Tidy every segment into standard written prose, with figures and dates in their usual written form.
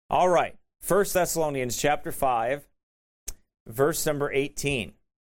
All right. 1 Thessalonians chapter 5, verse number 18.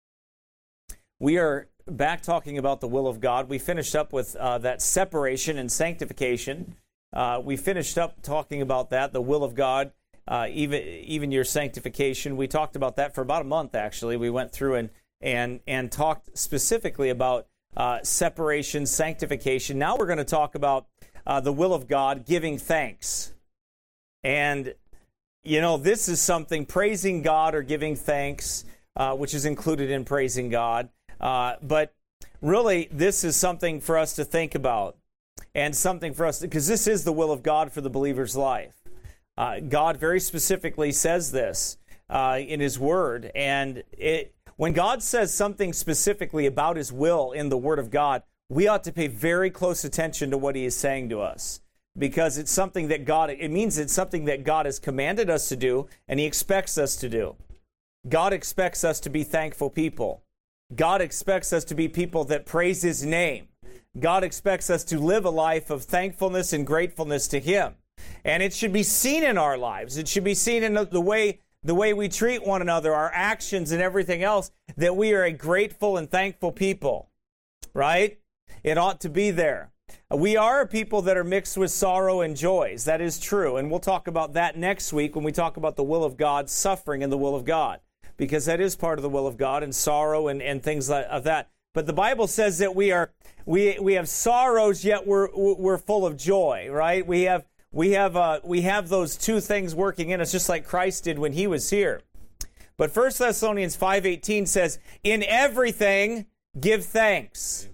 We are back talking about the will of God. We finished up with that separation and sanctification. We finished up talking about that, the will of God, even your sanctification. We talked about that for about a month, actually. We went through and talked specifically about separation, sanctification. Now we're going to talk about the will of God, giving thanks. And, you know, this is something, praising God or giving thanks, which is included in praising God. But really, this is something for us to think about and something for us, because this is the will of God for the believer's life. God very specifically says this in His Word. And when God says something specifically about His will in the Word of God, we ought to pay very close attention to what He is saying to us. Because it's something that it means it's something that God has commanded us to do, and He expects us to do. God expects us to be thankful people. God expects us to be people that praise His name. God expects us to live a life of thankfulness and gratefulness to Him. And it should be seen in our lives. It should be seen in the way we treat one another, our actions and everything else, that we are a grateful and thankful people. Right? It ought to be there. We are a people that are mixed with sorrow and joys. That is true. And we'll talk about that next week when we talk about the will of God, suffering in the will of God. Because that is part of the will of God, and sorrow and things of that. But the Bible says that we have sorrows, yet we're full of joy, right? We have those two things working in us, just like Christ did when He was here. But 1 Thessalonians 5:18 says, "In everything give thanks.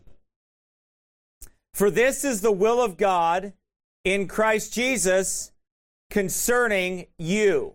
For this is the will of God in Christ Jesus concerning you."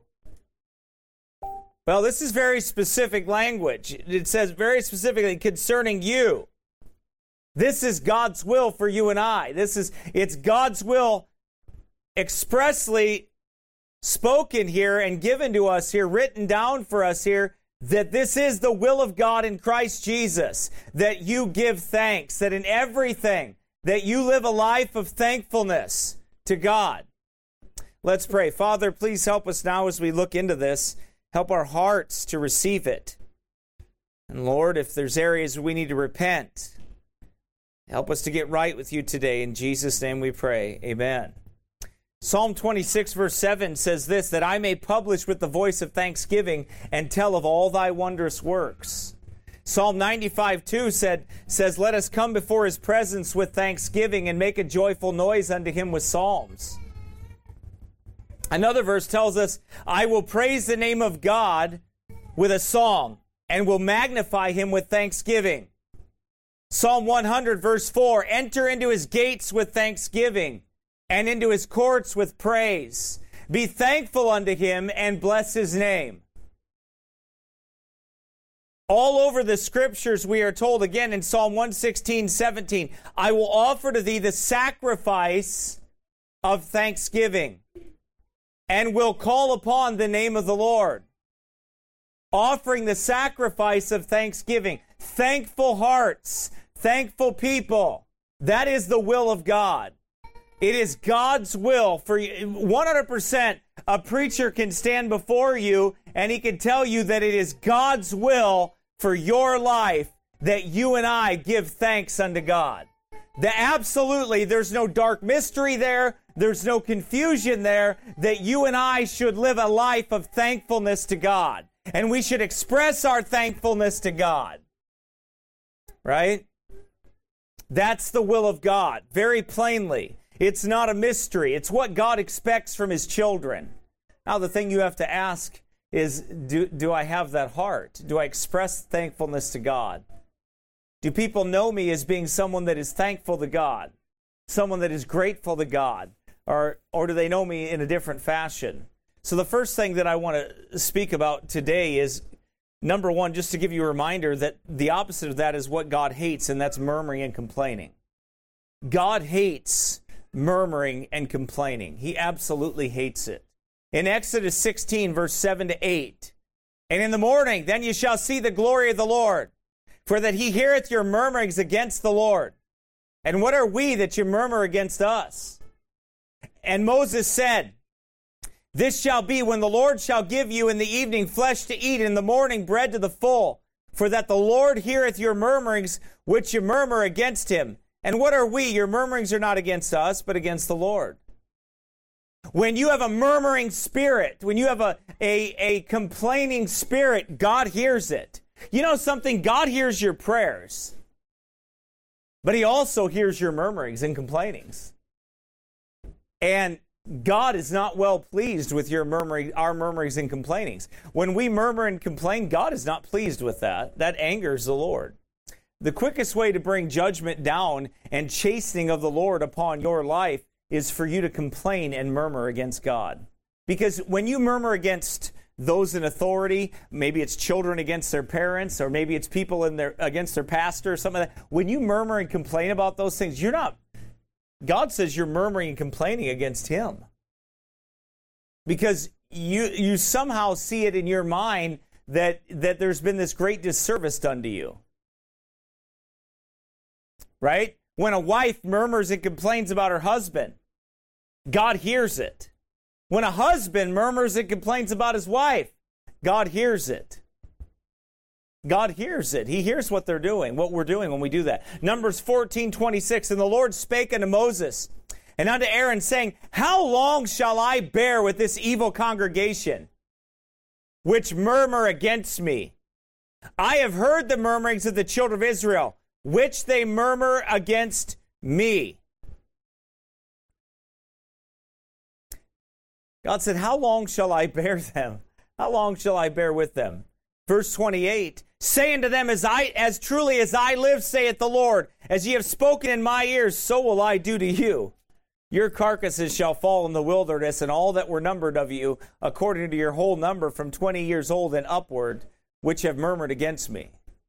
Well, this is very specific language. It says very specifically concerning you. This is God's will for you and I. It's God's will expressly spoken here and given to us here, written down for us here, that this is the will of God in Christ Jesus, that you give thanks, that in everything, that you live a life of thankfulness to God. Let's pray. Father, please help us now as we look into this. Help our hearts to receive it. And Lord, if there's areas we need to repent, help us to get right with you today. In Jesus' name we pray. Amen. Psalm 26 verse 7 says this, that I may publish with the voice of thanksgiving and tell of all thy wondrous works. Psalm 95:2 says, let us come before His presence with thanksgiving and make a joyful noise unto Him with psalms. Another verse tells us, I will praise the name of God with a song and will magnify Him with thanksgiving. Psalm 100 verse 4, enter into His gates with thanksgiving and into His courts with praise. Be thankful unto Him and bless His name. All over the scriptures we are told again in Psalm 116:17, I will offer to thee the sacrifice of thanksgiving and will call upon the name of the Lord. Offering the sacrifice of thanksgiving. Thankful hearts, thankful people. That is the will of God. It is God's will for you. 100% a preacher can stand before you and he can tell you that it is God's will for your life that you and I give thanks unto God. Absolutely, there's no dark mystery there. There's no confusion there, that you and I should live a life of thankfulness to God. And we should express our thankfulness to God. Right? That's the will of God, very plainly. It's not a mystery. It's what God expects from His children. Now, the thing you have to ask is, do I have that heart? Do I express thankfulness to God? Do people know me as being someone that is thankful to God? Someone that is grateful to God? Or do they know me in a different fashion? So the first thing that I want to speak about today is, number one, just to give you a reminder that the opposite of that is what God hates, and that's murmuring and complaining. God hates murmuring and complaining. He absolutely hates it. In Exodus 16, verse 7 to 8, and in the morning, then you shall see the glory of the Lord, for that He heareth your murmurings against the Lord. And what are we that you murmur against us? And Moses said, This shall be when the Lord shall give you in the evening flesh to eat, in the morning bread to the full. For that the Lord heareth your murmurings, which you murmur against him. And what are we? Your murmurings are not against us, but against the Lord. When you have a murmuring spirit, when you have a complaining spirit, God hears it. You know something? God hears your prayers. But he also hears your murmurings and complainings. And God is not well pleased with our murmurings and complainings. When we murmur and complain, God is not pleased with that. That angers the Lord. The quickest way to bring judgment down and chastening of the Lord upon your life is for you to complain and murmur against God. Because when you murmur against those in authority, maybe it's children against their parents, or maybe it's people against their pastor, or something like that. When you murmur and complain about those things, God says you're murmuring and complaining against him. Because you somehow see it in your mind that there's been this great disservice done to you. Right? When a wife murmurs and complains about her husband, God hears it. When a husband murmurs and complains about his wife, God hears it. God hears it. He hears what they're doing, what we're doing when we do that. Numbers 14:26, and the Lord spake unto Moses and unto Aaron, saying, How long shall I bear with this evil congregation, which murmur against me? I have heard the murmurings of the children of Israel, which they murmur against me. God said, How long shall I bear them? How long shall I bear with them? Verse 28, Say unto them, as truly as I live, saith the Lord, as ye have spoken in my ears, so will I do to you. Your carcasses shall fall in the wilderness, and all that were numbered of you, according to your whole number, from 20 years old and upward, which have murmured against me.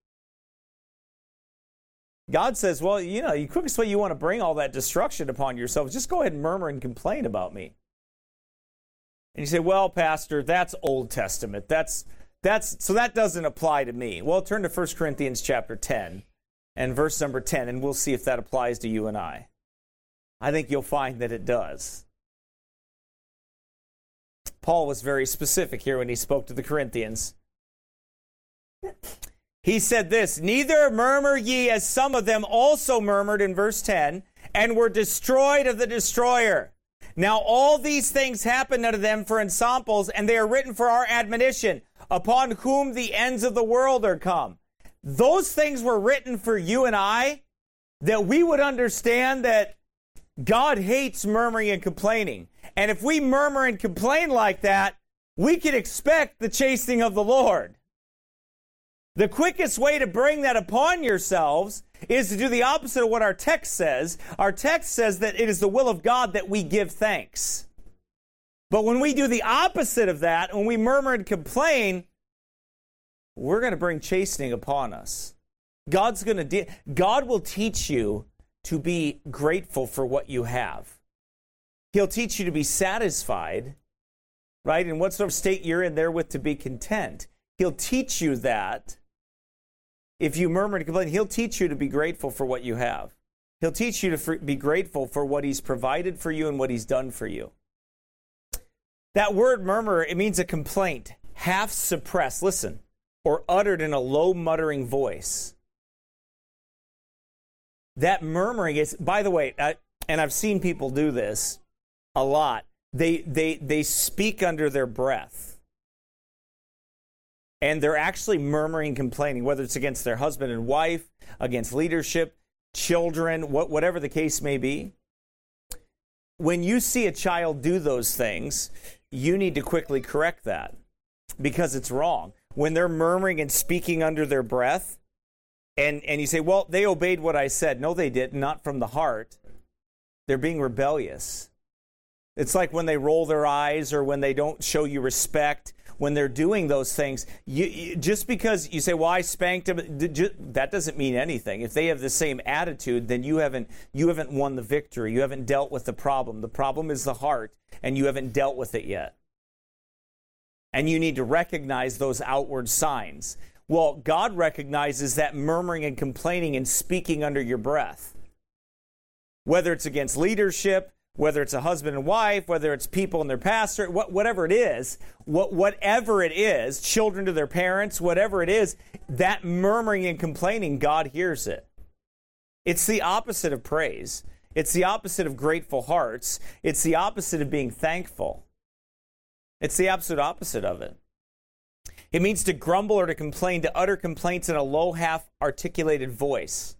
God says, well, the quickest way you want to bring all that destruction upon yourself is just go ahead and murmur and complain about me. And you say, well, Pastor, that's Old Testament. So that doesn't apply to me. Well, turn to 1 Corinthians chapter 10 and verse number 10, and we'll see if that applies to you and I. I think you'll find that it does. Paul was very specific here when he spoke to the Corinthians. He said this, Neither murmur ye as some of them also murmured in verse 10, and were destroyed of the destroyer. Now all these things happened unto them for ensamples, and they are written for our admonition, upon whom the ends of the world are come. Those things were written for you and I, that we would understand that God hates murmuring and complaining. And if we murmur and complain like that, we can expect the chastening of the Lord. The quickest way to bring that upon yourselves is to do the opposite of what our text says. Our text says that it is the will of God that we give thanks. But when we do the opposite of that, when we murmur and complain, we're going to bring chastening upon us. God will teach you to be grateful for what you have. He'll teach you to be satisfied, right? In what sort of state you're in therewith to be content. He'll teach you that. If you murmur and complain, he'll teach you to be grateful for what you have. He'll teach you to be grateful for what he's provided for you and what he's done for you. That word murmur, it means a complaint, half suppressed, listen, or uttered in a low muttering voice. That murmuring is, by the way, and I've seen people do this a lot, they speak under their breath. And they're actually murmuring, complaining, whether it's against their husband and wife, against leadership, children, whatever the case may be. When you see a child do those things, you need to quickly correct that because it's wrong. When they're murmuring and speaking under their breath, and you say, well, they obeyed what I said. No, they didn't, not from the heart. They're being rebellious. It's like when they roll their eyes or when they don't show you respect. When they're doing those things, just because you say, well, I spanked them, that doesn't mean anything. If they have the same attitude, then you haven't won the victory. You haven't dealt with the problem. The problem is the heart, and you haven't dealt with it yet. And you need to recognize those outward signs. Well, God recognizes that murmuring and complaining and speaking under your breath. Whether it's against leadership, whether it's a husband and wife, whether it's people and their pastor, whatever it is, children to their parents, whatever it is, that murmuring and complaining, God hears it. It's the opposite of praise. It's the opposite of grateful hearts. It's the opposite of being thankful. It's the absolute opposite of it. It means to grumble or to complain, to utter complaints in a low, half-articulated voice,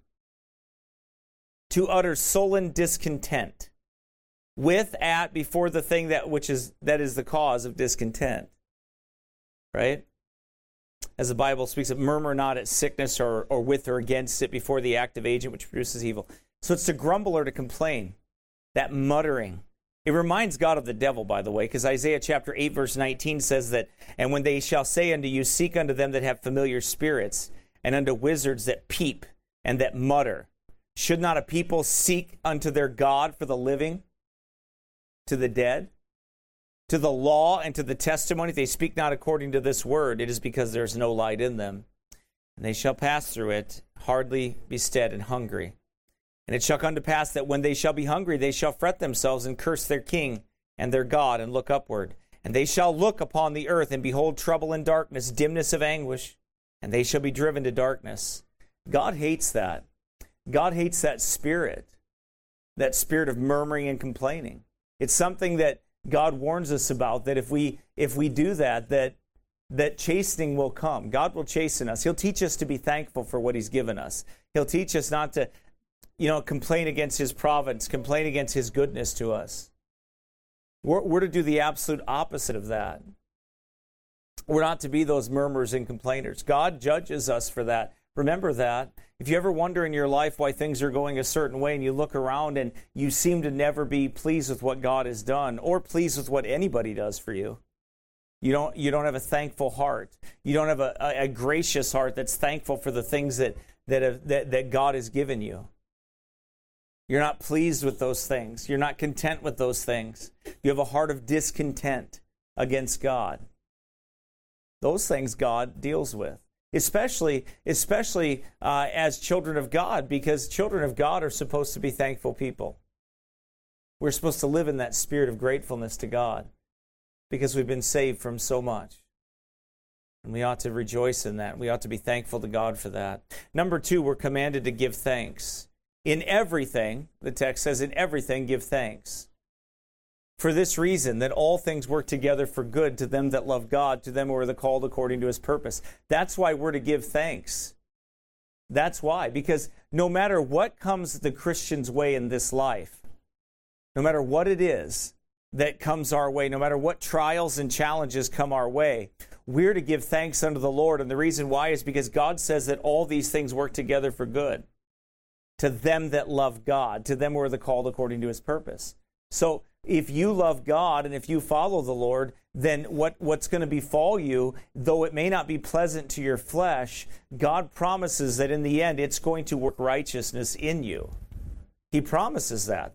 to utter sullen discontent, with, at, before the thing that is the cause of discontent. Right? As the Bible speaks of, murmur not at sickness or with or against it before the active agent which produces evil. So it's to grumble or to complain, that muttering. It reminds God of the devil, by the way, because Isaiah chapter 8, verse 19 says that, and when they shall say unto you, seek unto them that have familiar spirits, and unto wizards that peep and that mutter. Should not a people seek unto their God for the living, to the dead, to the law and to the testimony? If they speak not according to this word, it is because there is no light in them. And they shall pass through it, hardly be stead and hungry. And it shall come to pass that when they shall be hungry, they shall fret themselves and curse their king and their God and look upward. And they shall look upon the earth and behold trouble and darkness, dimness of anguish, and they shall be driven to darkness. God hates that. God hates that spirit of murmuring and complaining. It's something that God warns us about, that if we do that chastening will come. God will chasten us. He'll teach us to be thankful for what he's given us. He'll teach us not to, complain against his providence, complain against his goodness to us. We're to do the absolute opposite of that. We're not to be those murmurers and complainers. God judges us for that. Remember that. If you ever wonder in your life why things are going a certain way and you look around and you seem to never be pleased with what God has done or pleased with what anybody does for you, you don't have a thankful heart. You don't have a gracious heart that's thankful for the things that God has given you. You're not pleased with those things. You're not content with those things. You have a heart of discontent against God. Those things God deals with. Especially as children of God, because children of God are supposed to be thankful people. We're supposed to live in that spirit of gratefulness to God because we've been saved from so much. And we ought to rejoice in that. We ought to be thankful to God for that. Number 2, we're commanded to give thanks. In everything, the text says, in everything give thanks. For this reason, that all things work together for good to them that love God, to them who are the called according to his purpose. That's why we're to give thanks. That's why. Because no matter what comes the Christian's way in this life, no matter what it is that comes our way, no matter what trials and challenges come our way, we're to give thanks unto the Lord. And the reason why is because God says that all these things work together for good to them that love God, to them who are the called according to his purpose. So if you love God and if you follow the Lord, then what's going to befall you, though it may not be pleasant to your flesh, God promises that in the end it's going to work righteousness in you. He promises that.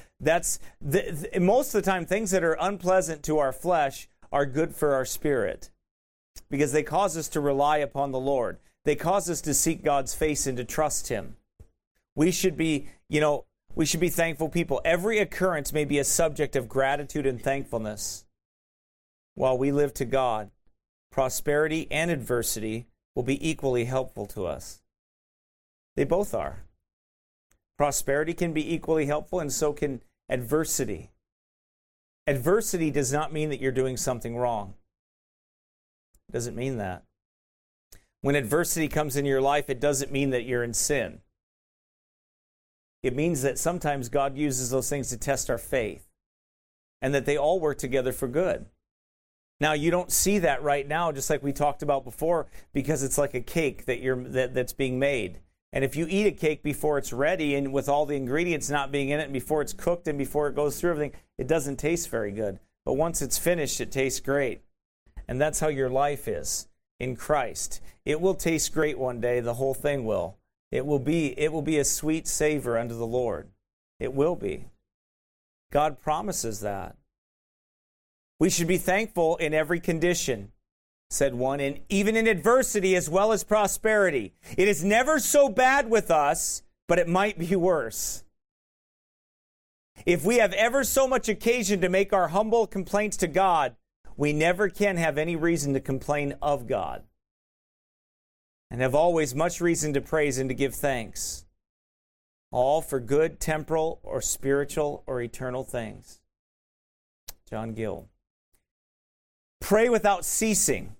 Most of the time, things that are unpleasant to our flesh are good for our spirit because they cause us to rely upon the Lord. They cause us to seek God's face and to trust him. We should be thankful people. Every occurrence may be a subject of gratitude and thankfulness. While we live to God, prosperity and adversity will be equally helpful to us. They both are. Prosperity can be equally helpful, and so can adversity. Adversity does not mean that you're doing something wrong. It doesn't mean that. When adversity comes in your life, it doesn't mean that you're in sin. It means that sometimes God uses those things to test our faith and that they all work together for good. Now, you don't see that right now, just like we talked about before, because it's like a cake that's being made. And if you eat a cake before it's ready and with all the ingredients not being in it and before it's cooked and before it goes through everything, it doesn't taste very good. But once it's finished, it tastes great. And that's how your life is in Christ. It will taste great one day. The whole thing will. It will be a sweet savor unto the Lord. It will be. God promises that. We should be thankful in every condition, said one, and even in adversity as well as prosperity. It is never so bad with us, but it might be worse. If we have ever so much occasion to make our humble complaints to God, we never can have any reason to complain of God, and have always much reason to praise and to give thanks, all for good, temporal, or spiritual, or eternal things. John Gill. Pray without ceasing.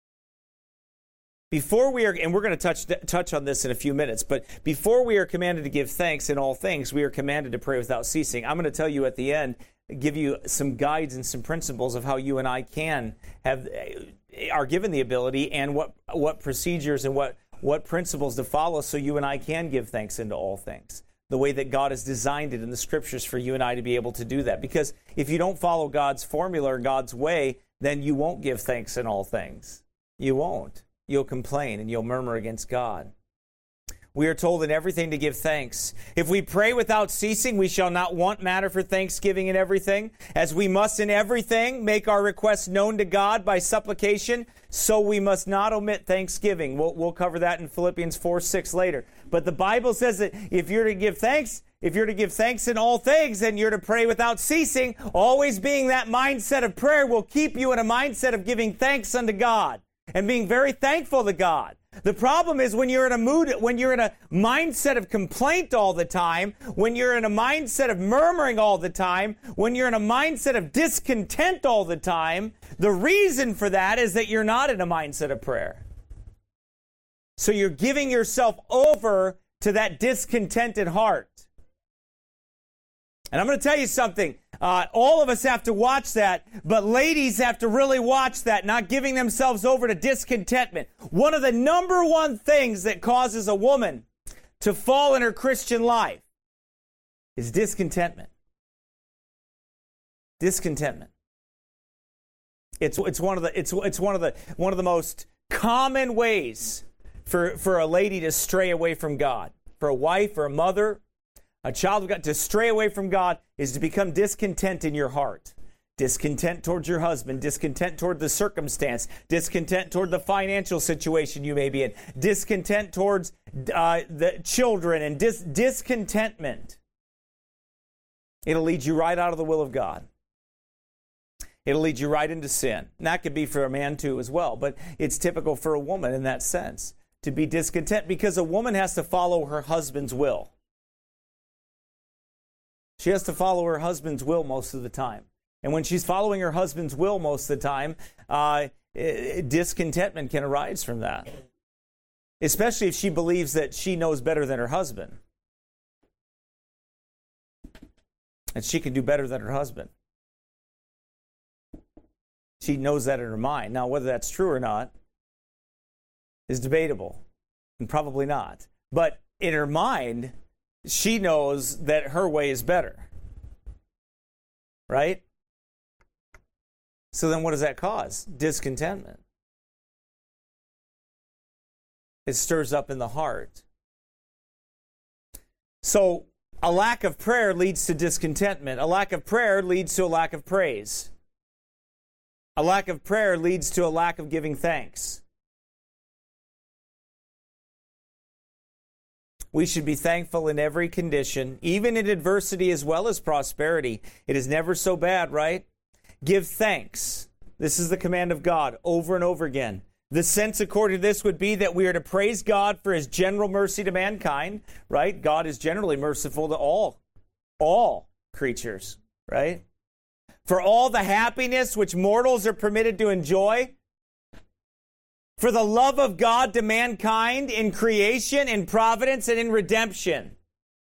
Before we are, and we're going to touch on this in a few minutes, but before we are commanded to give thanks in all things, we are commanded to pray without ceasing. I'm going to tell you at the end, give you some guides and some principles of how you and I are given the ability, and what procedures and what principles to follow so you and I can give thanks into all things. The way that God has designed it in the Scriptures for you and I to be able to do that. Because if you don't follow God's formula or God's way, then you won't give thanks in all things. You won't. You'll complain and you'll murmur against God. We are told in everything to give thanks. If we pray without ceasing, we shall not want matter for thanksgiving in everything. As we must in everything make our requests known to God by supplication, so we must not omit thanksgiving. We'll cover that in Philippians 4:6 later. But the Bible says that if you're to give thanks in all things, then you're to pray without ceasing. Always being that mindset of prayer will keep you in a mindset of giving thanks unto God and being very thankful to God. The problem is when you're in a mindset of complaint all the time, when you're in a mindset of murmuring all the time, when you're in a mindset of discontent all the time, the reason for that is that you're not in a mindset of prayer. So you're giving yourself over to that discontented heart. And I'm going to tell you something. All of us have to watch that, but ladies have to really watch that, not giving themselves over to discontentment. One of the number one things that causes a woman to fall in her Christian life is discontentment. Discontentment. It's one of the most common ways for a lady to stray away from God. For a wife or a mother, a child of God, to stray away from God is to become discontent in your heart. Discontent towards your husband, discontent toward the circumstance, discontent toward the financial situation you may be in, discontent towards the children, and discontentment. It'll lead you right out of the will of God. It'll lead you right into sin. And that could be for a man too as well, but it's typical for a woman in that sense to be discontent, because a woman has to follow her husband's will. She has to follow her husband's will most of the time. And when she's following her husband's will most of the time, discontentment can arise from that. Especially if she believes that she knows better than her husband. And she can do better than her husband. She knows that in her mind. Now, whether that's true or not is debatable, and probably not. But in her mind, she knows that her way is better. Right? So then what does that cause? Discontentment. It stirs up in the heart. So a lack of prayer leads to discontentment. A lack of prayer leads to a lack of praise. A lack of prayer leads to a lack of giving thanks. We should be thankful in every condition, even in adversity as well as prosperity. It is never so bad, right? Give thanks. This is the command of God over and over again. The sense according to this would be that we are to praise God for His general mercy to mankind, right? God is generally merciful to all creatures, right? For all the happiness which mortals are permitted to enjoy, for the love of God to mankind in creation, in providence, and in redemption.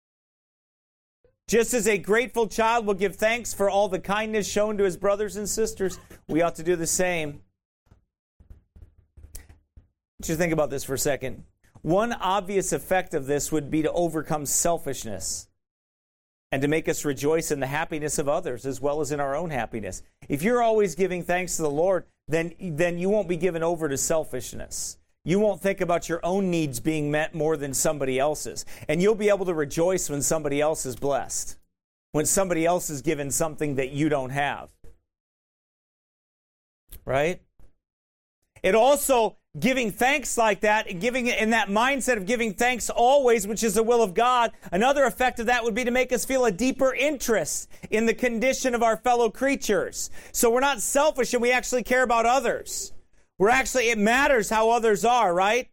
Just as a grateful child will give thanks for all the kindness shown to his brothers and sisters, we ought to do the same. Just think about this for a second. One obvious effect of this would be to overcome selfishness and to make us rejoice in the happiness of others as well as in our own happiness. If you're always giving thanks to the Lord, then you won't be given over to selfishness. You won't think about your own needs being met more than somebody else's. And you'll be able to rejoice when somebody else is blessed, when somebody else is given something that you don't have. Right? It also giving thanks like that, and giving it in that mindset of giving thanks always, which is the will of God, another effect of that would be to make us feel a deeper interest in the condition of our fellow creatures. So we're not selfish and we actually care about others. It matters how others are, right?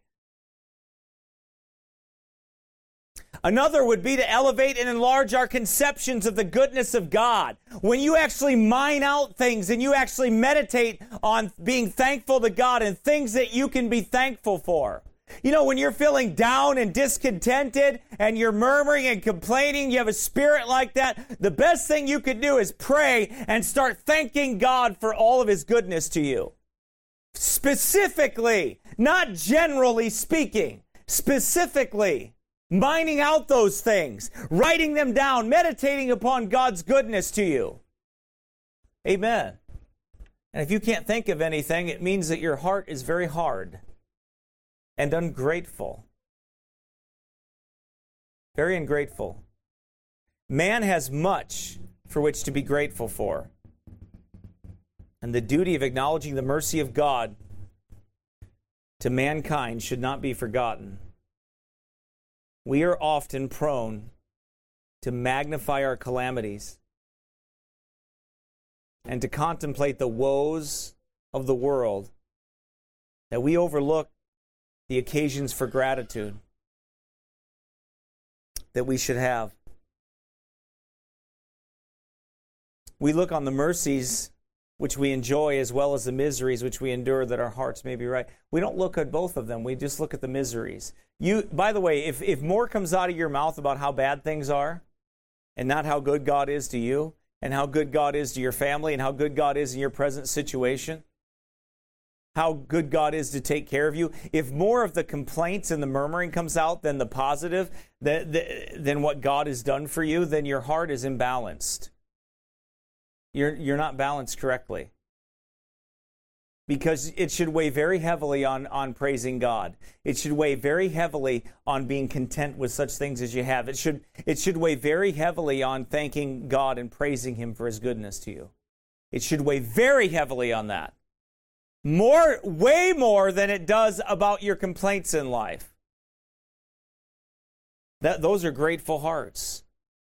Another would be to elevate and enlarge our conceptions of the goodness of God. When you actually mine out things and you actually meditate on being thankful to God and things that you can be thankful for. You know, when you're feeling down and discontented and you're murmuring and complaining, you have a spirit like that, the best thing you could do is pray and start thanking God for all of His goodness to you. Specifically, not generally speaking, specifically. Mining out those things, writing them down, meditating upon God's goodness to you. Amen. And if you can't think of anything, it means that your heart is very hard and ungrateful. Very ungrateful. Man has much for which to be grateful for. And the duty of acknowledging the mercy of God to mankind should not be forgotten. We are often prone to magnify our calamities and to contemplate the woes of the world, that we overlook the occasions for gratitude that we should have. We look on the mercies which we enjoy as well as the miseries which we endure, that our hearts may be right. We don't look at both of them. We just look at the miseries. By the way, if more comes out of your mouth about how bad things are and not how good God is to you and how good God is to your family and how good God is in your present situation, how good God is to take care of you, if more of the complaints and the murmuring comes out than the positive, than what God has done for you, then your heart is imbalanced. You're not balanced correctly. Because it should weigh very heavily on praising God. It should weigh very heavily on being content with such things as you have. It should weigh very heavily on thanking God and praising Him for His goodness to you. It should weigh very heavily on that. Way more than it does about your complaints in life. Those are grateful hearts.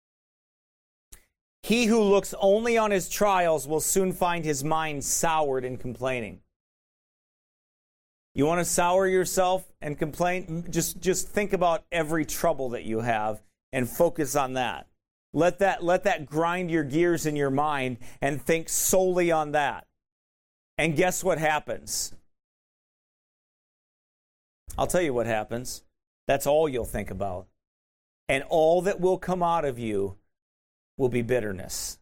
He who looks only on his trials will soon find his mind soured in complaining. You want to sour yourself and complain? Just think about every trouble that you have and focus on that. Let that grind your gears in your mind and think solely on that. And guess what happens? I'll tell you what happens. That's all you'll think about. And all that will come out of you will be bitterness.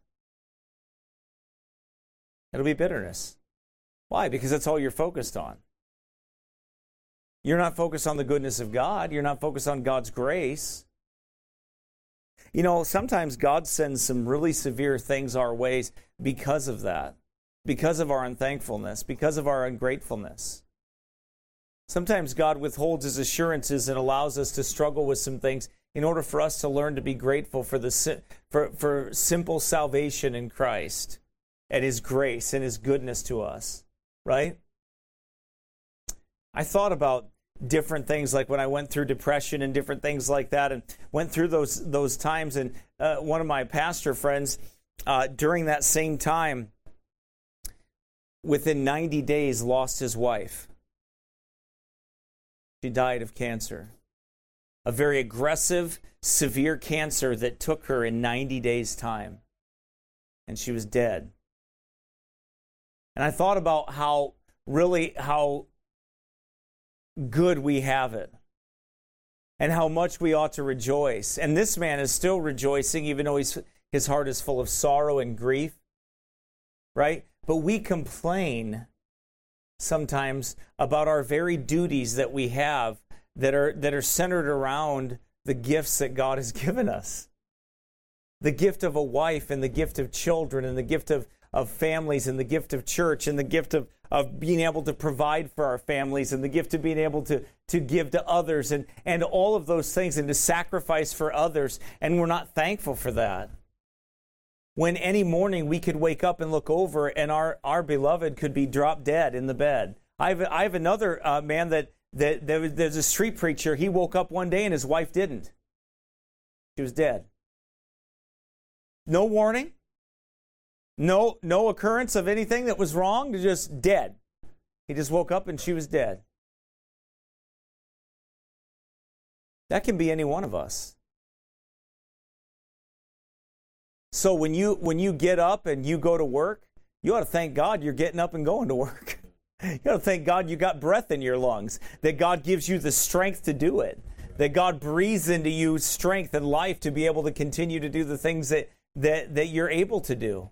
It'll be bitterness. Why? Because that's all you're focused on. You're not focused on the goodness of God. You're not focused on God's grace. You know, sometimes God sends some really severe things our ways because of that, because of our unthankfulness, because of our ungratefulness. Sometimes God withholds His assurances and allows us to struggle with some things in order for us to learn to be grateful for simple salvation in Christ and His grace and His goodness to us, right? I thought about different things, like when I went through depression and different things like that, and went through those times. And one of my pastor friends, during that same time, within 90 days, lost his wife. She died of cancer. A very aggressive, severe cancer that took her in 90 days' time. And she was dead. And I thought about how good we have it and how much we ought to rejoice. And this man is still rejoicing, even though his heart is full of sorrow and grief, right? But we complain sometimes about our very duties that we have that are centered around the gifts that God has given us. The gift of a wife and the gift of children and the gift of families and the gift of church and the gift of being able to provide for our families and the gift of being able to give to others and all of those things and to sacrifice for others. And we're not thankful for that. When any morning we could wake up and look over and our beloved could be drop dead in the bed. I have another man there's a street preacher. He woke up one day and his wife didn't. She was dead. No warning. No occurrence of anything that was wrong. Just dead. He just woke up and she was dead. That can be any one of us. So when you get up and you go to work, you ought to thank God you're getting up and going to work. You ought to thank God you got breath in your lungs, that God gives you the strength to do it, that God breathes into you strength and life to be able to continue to do the things that you're able to do.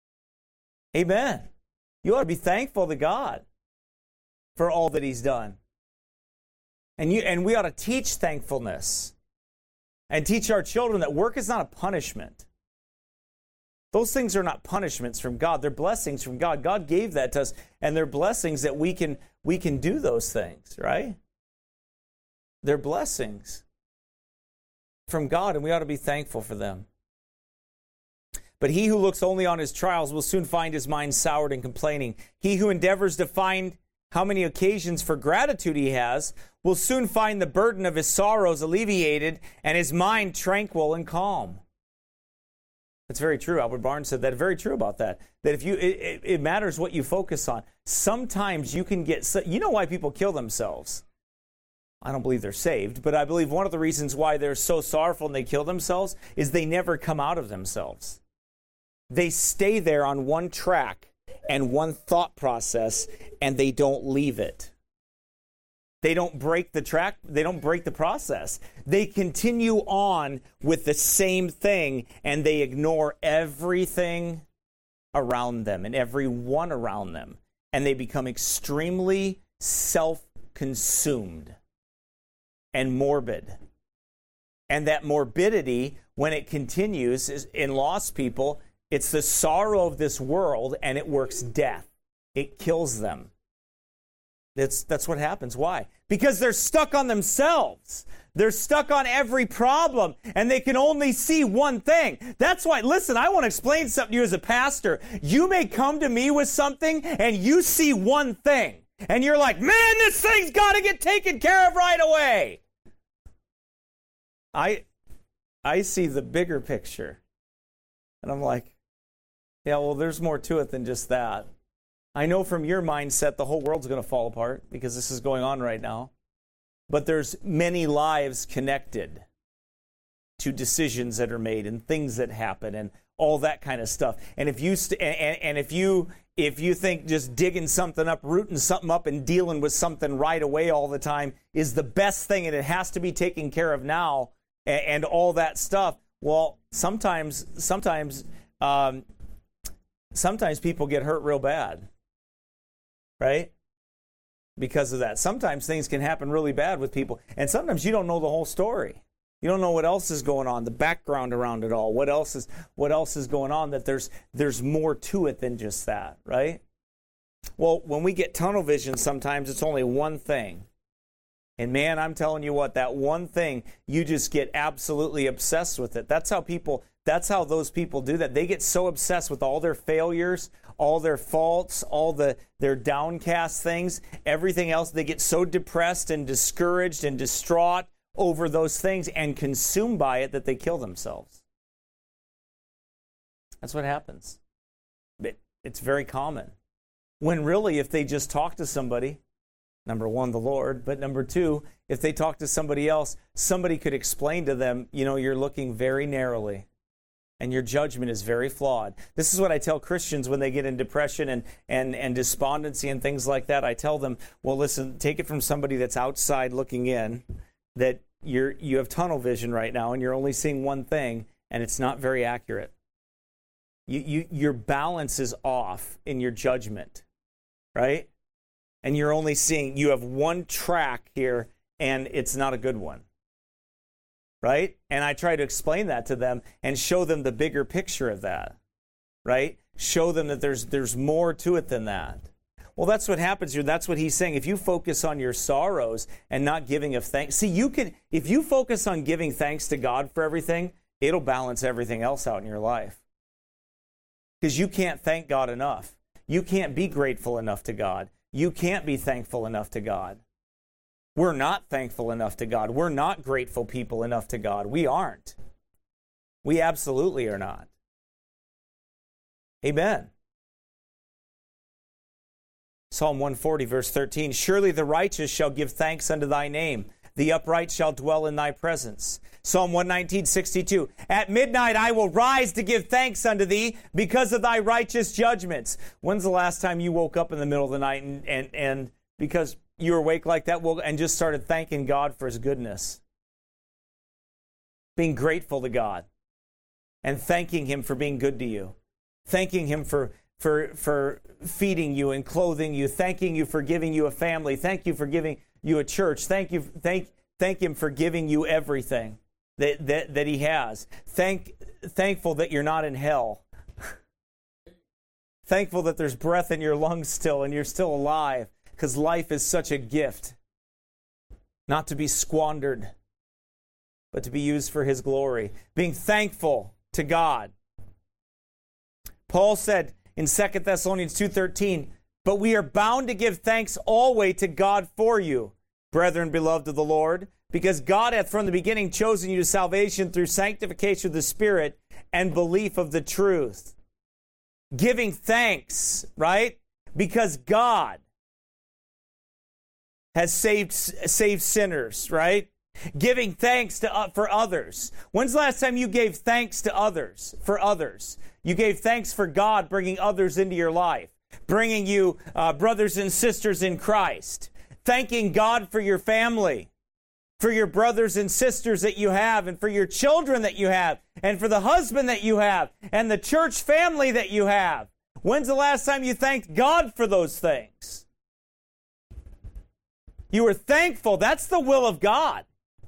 Amen. You ought to be thankful to God for all that He's done. And we ought to teach thankfulness and teach our children that work is not a punishment. Those things are not punishments from God. They're blessings from God. God gave that to us, and they're blessings that we can do those things, right? They're blessings from God, and we ought to be thankful for them. But he who looks only on his trials will soon find his mind soured and complaining. He who endeavors to find how many occasions for gratitude he has will soon find the burden of his sorrows alleviated and his mind tranquil and calm. That's very true. Albert Barnes said that. Very true about that. That if it matters what you focus on. Sometimes you can get, you know why people kill themselves? I don't believe they're saved, but I believe one of the reasons why they're so sorrowful and they kill themselves is they never come out of themselves. They stay there on one track and one thought process, and they don't leave it. They don't break the track. They don't break the process. They continue on with the same thing, and they ignore everything around them and everyone around them. And they become extremely self-consumed and morbid. And that morbidity, when it continues in lost people, it's the sorrow of this world, and it works death. It kills them. That's what happens. Why? Because they're stuck on themselves. They're stuck on every problem, and they can only see one thing. That's why, listen, I want to explain something to you as a pastor. You may come to me with something, and you see one thing, and you're like, man, this thing's got to get taken care of right away. I see the bigger picture, and I'm like, yeah, well, there's more to it than just that. I know from your mindset the whole world's going to fall apart because this is going on right now. But there's many lives connected to decisions that are made and things that happen and all that kind of stuff. And if you think just digging something up, rooting something up, and dealing with something right away all the time is the best thing and it has to be taken care of now and all that stuff, well, sometimes people get hurt real bad. Right? Because of that. Sometimes things can happen really bad with people. And sometimes you don't know the whole story. You don't know what else is going on, the background around it all. What else is going on, that there's more to it than just that, right? Well, when we get tunnel vision, sometimes it's only one thing. And man, I'm telling you what, that one thing, you just get absolutely obsessed with it. That's how those people do that. They get so obsessed with all their failures, all their faults, all their downcast things, everything else. They get so depressed and discouraged and distraught over those things and consumed by it that they kill themselves. That's what happens. It's very common. When really, if they just talk to somebody, number one, the Lord, but number two, if they talk to somebody else, somebody could explain to them, you're looking very narrowly. And your judgment is very flawed. This is what I tell Christians when they get in depression and despondency and things like that. I tell them, well, listen, take it from somebody that's outside looking in, that you have tunnel vision right now and you're only seeing one thing, and it's not very accurate. Your balance is off in your judgment, right? And you're only seeing, you have one track here, and it's not a good one. Right? And I try to explain that to them and show them the bigger picture of that. Right? Show them that there's more to it than that. Well, that's what happens here. That's what he's saying. If you focus on your sorrows and not giving of thanks. See, if you focus on giving thanks to God for everything, it'll balance everything else out in your life. Because you can't thank God enough. You can't be grateful enough to God. you can't be thankful enough to God. We're not thankful enough to God. We're not grateful people enough to God. We aren't. We absolutely are not. Amen. Psalm 140, verse 13, surely the righteous shall give thanks unto thy name. The upright shall dwell in thy presence. Psalm 119, 62, at midnight I will rise to give thanks unto thee because of thy righteous judgments. When's the last time you woke up in the middle of the night and because you were awake like that and just started thanking God for his goodness? Being grateful to God and thanking him for being good to you. Thanking him for feeding you and clothing you. Thanking you for giving you a family. Thank you for giving you a church. Thank him for giving you everything that he has. Thankful that you're not in hell. Thankful that there's breath in your lungs still and you're still alive, because life is such a gift, not to be squandered, but to be used for his glory. Being thankful to God. Paul said in 2 Thessalonians 2:13, but we are bound to give thanks always to God for you, brethren beloved of the Lord, because God hath from the beginning chosen you to salvation through sanctification of the Spirit and belief of the truth. Giving thanks, right? Because God has saved sinners, right? Giving thanks for others. When's the last time you gave thanks to others, for others? You gave thanks for God bringing others into your life, bringing you brothers and sisters in Christ, thanking God for your family, for your brothers and sisters that you have, and for your children that you have, and for the husband that you have, and the church family that you have. When's the last time you thanked God for those things? You were thankful. That's the will of God.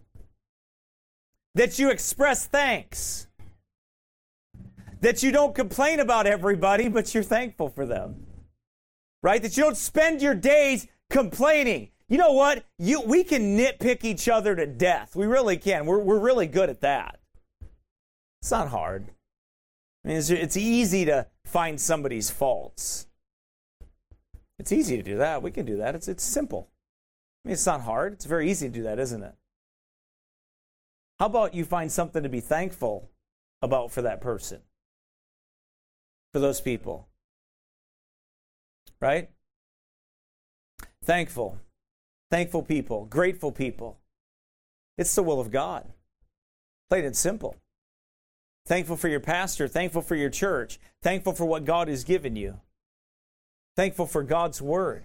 That you express thanks. That you don't complain about everybody, but you're thankful for them. Right? That you don't spend your days complaining. You know what? We can nitpick each other to death. We really can. We're really good at that. It's not hard. I mean, it's easy to find somebody's faults. It's easy to do that. We can do that. It's simple. I mean, it's not hard. It's very easy to do that, isn't it? How about you find something to be thankful about for that person? For those people. Right? Thankful. Thankful people. Grateful people. It's the will of God. Plain and simple. Thankful for your pastor. Thankful for your church. Thankful for what God has given you. Thankful for God's word.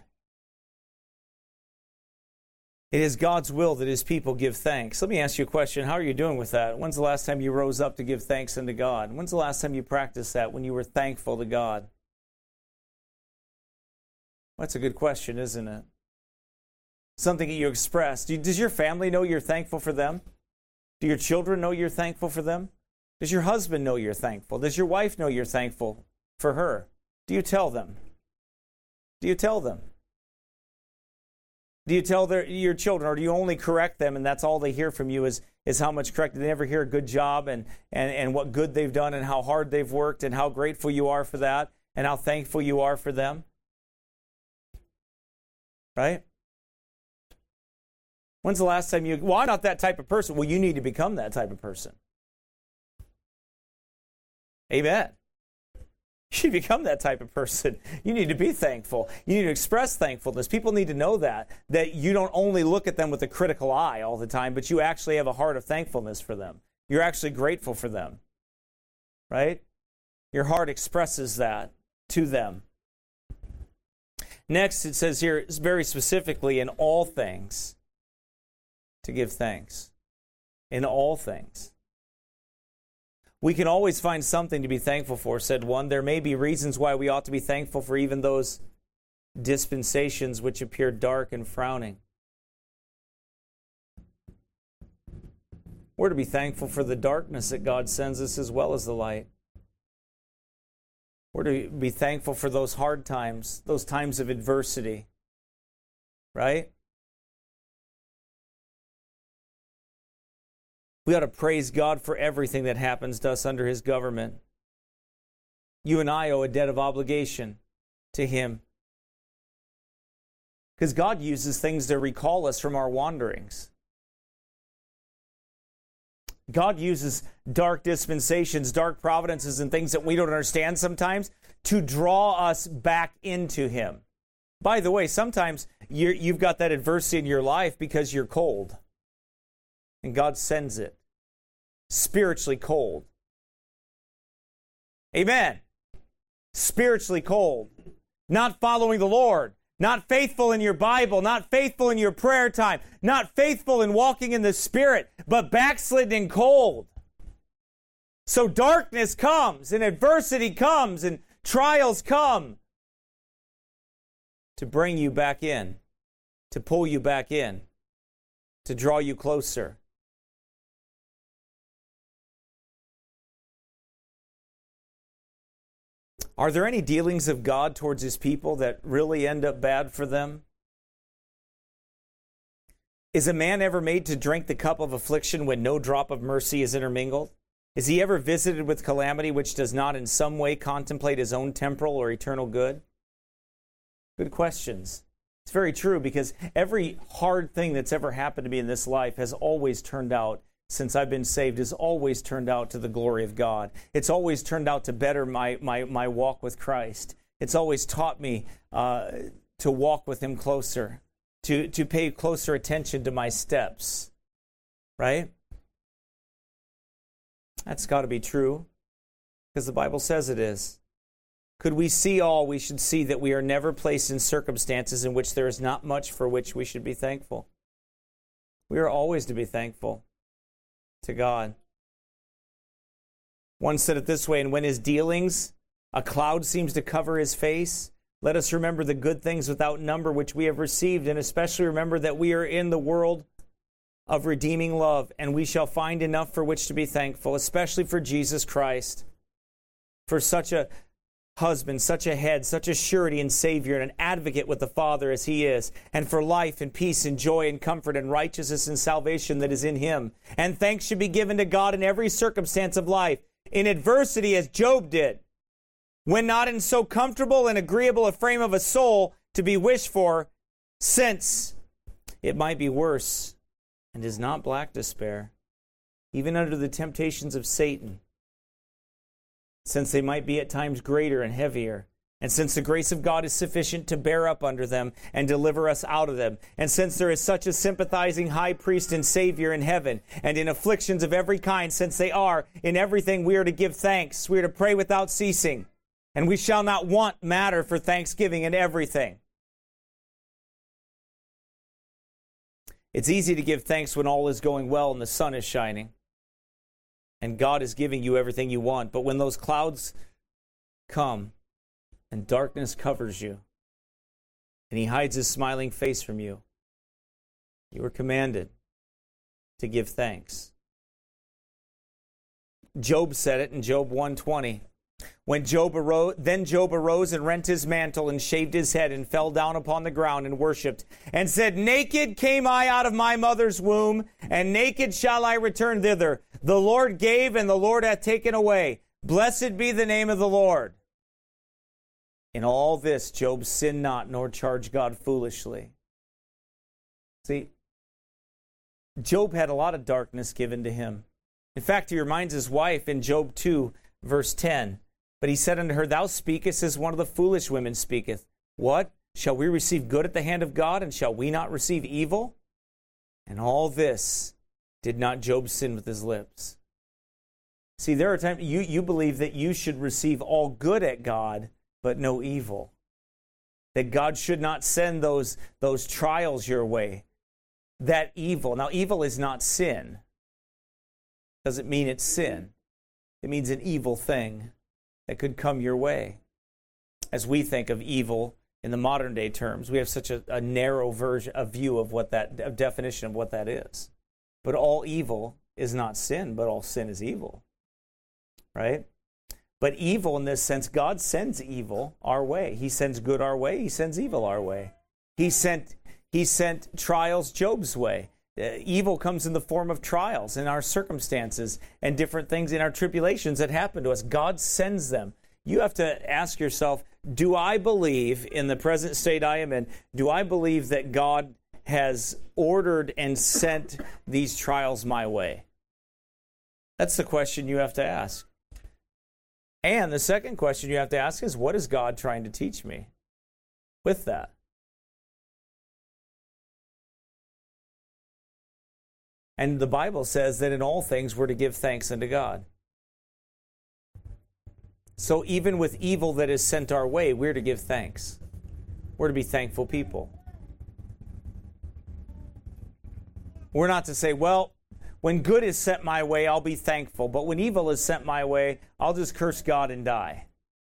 It is God's will that his people give thanks. Let me ask you a question. How are you doing with that? When's the last time you rose up to give thanks unto God? When's the last time you practiced that, when you were thankful to God? Well, that's a good question, isn't it? Something that you express. Does your family know you're thankful for them? Do your children know you're thankful for them? Does your husband know you're thankful? Does your wife know you're thankful for her? Do you tell them? Do you tell them? Do you tell your children, or do you only correct them and that's all they hear from you is how much correct? They never hear a good job and what good they've done and how hard they've worked and how grateful you are for that and how thankful you are for them? Right? When's the last time well, I'm not that type of person. Well, you need to become that type of person. Amen. You should become that type of person. You need to be thankful. You need to express thankfulness. People need to know that you don't only look at them with a critical eye all the time, but you actually have a heart of thankfulness for them. You're actually grateful for them. Right? Your heart expresses that to them. Next, it says here very specifically, in all things, to give thanks. In all things. We can always find something to be thankful for, said one. There may be reasons why we ought to be thankful for even those dispensations which appear dark and frowning. We're to be thankful for the darkness that God sends us as well as the light. We're to be thankful for those hard times, those times of adversity. Right? We ought to praise God for everything that happens to us under his government. You and I owe a debt of obligation to him. Because God uses things to recall us from our wanderings. God uses dark dispensations, dark providences, and things that we don't understand sometimes to draw us back into Him. By the way, sometimes you've got that adversity in your life because you're cold. And God sends it. Spiritually cold. Amen. Spiritually cold. Not following the Lord. Not faithful in your Bible, not faithful in your prayer time, not faithful in walking in the Spirit, but backslidden and cold. So darkness comes, and adversity comes, and trials come to bring you back in, to pull you back in, to draw you closer. Are there any dealings of God towards His people that really end up bad for them? Is a man ever made to drink the cup of affliction when no drop of mercy is intermingled? Is he ever visited with calamity which does not in some way contemplate his own temporal or eternal good? Good questions. It's very true, because every hard thing that's ever happened to me in this life has always turned out, since I've been saved, has always turned out to the glory of God. It's always turned out to better my walk with Christ. It's always taught me to walk with Him closer, to pay closer attention to my steps, right? That's got to be true, because the Bible says it is. Could we see all, we should see that we are never placed in circumstances in which there is not much for which we should be thankful. We are always to be thankful to God. One said it this way, and when His dealings, a cloud seems to cover His face, let us remember the good things without number which we have received, and especially remember that we are in the world of redeeming love, and we shall find enough for which to be thankful, especially for Jesus Christ, for such a husband, such a head, such a surety and Savior, and an advocate with the Father as He is, and for life and peace and joy and comfort and righteousness and salvation that is in Him. And thanks should be given to God in every circumstance of life, in adversity as Job did, when not in so comfortable and agreeable a frame of a soul to be wished for, since it might be worse, and is not black despair, even under the temptations of Satan, since they might be at times greater and heavier, and since the grace of God is sufficient to bear up under them and deliver us out of them, and since there is such a sympathizing high priest and Savior in heaven, and in afflictions of every kind, since they are, in everything we are to give thanks, we are to pray without ceasing, and we shall not want matter for thanksgiving in everything. It's easy to give thanks when all is going well and the sun is shining, and God is giving you everything you want. But when those clouds come and darkness covers you, and He hides His smiling face from you, you are commanded to give thanks. Job said it in Job 1:20. When Job arose and rent his mantle and shaved his head and fell down upon the ground and worshipped and said, naked came I out of my mother's womb, and naked shall I return thither. The Lord gave, and the Lord hath taken away. Blessed be the name of the Lord. In all this Job sinned not, nor charged God foolishly. See, Job had a lot of darkness given to him. In fact, he reminds his wife in Job 2, verse 10, but he said unto her, thou speakest as one of the foolish women speaketh. What? Shall we receive good at the hand of God, and shall we not receive evil? And all this did not Job sin with his lips. See, there are times you believe that you should receive all good at God, but no evil. That God should not send those trials your way. That evil. Now, evil is not sin. Doesn't mean it's sin. It means an evil thing that could come your way. As we think of evil in the modern day terms, we have such a narrow view of what that definition of what that is. But all evil is not sin, but all sin is evil. Right? But evil in this sense, God sends evil our way. He sends good our way. He sends evil our way. He sent trials Job's way. Evil comes in the form of trials in our circumstances and different things in our tribulations that happen to us. God sends them. You have to ask yourself, do I believe in the present state I am in, do I believe that God has ordered and sent these trials my way? That's the question you have to ask. And the second question you have to ask is, what is God trying to teach me with that? And the Bible says that in all things we're to give thanks unto God. So even with evil that is sent our way, we're to give thanks. We're to be thankful people. We're not to say, well, when good is sent my way, I'll be thankful. But when evil is sent my way, I'll just curse God and die.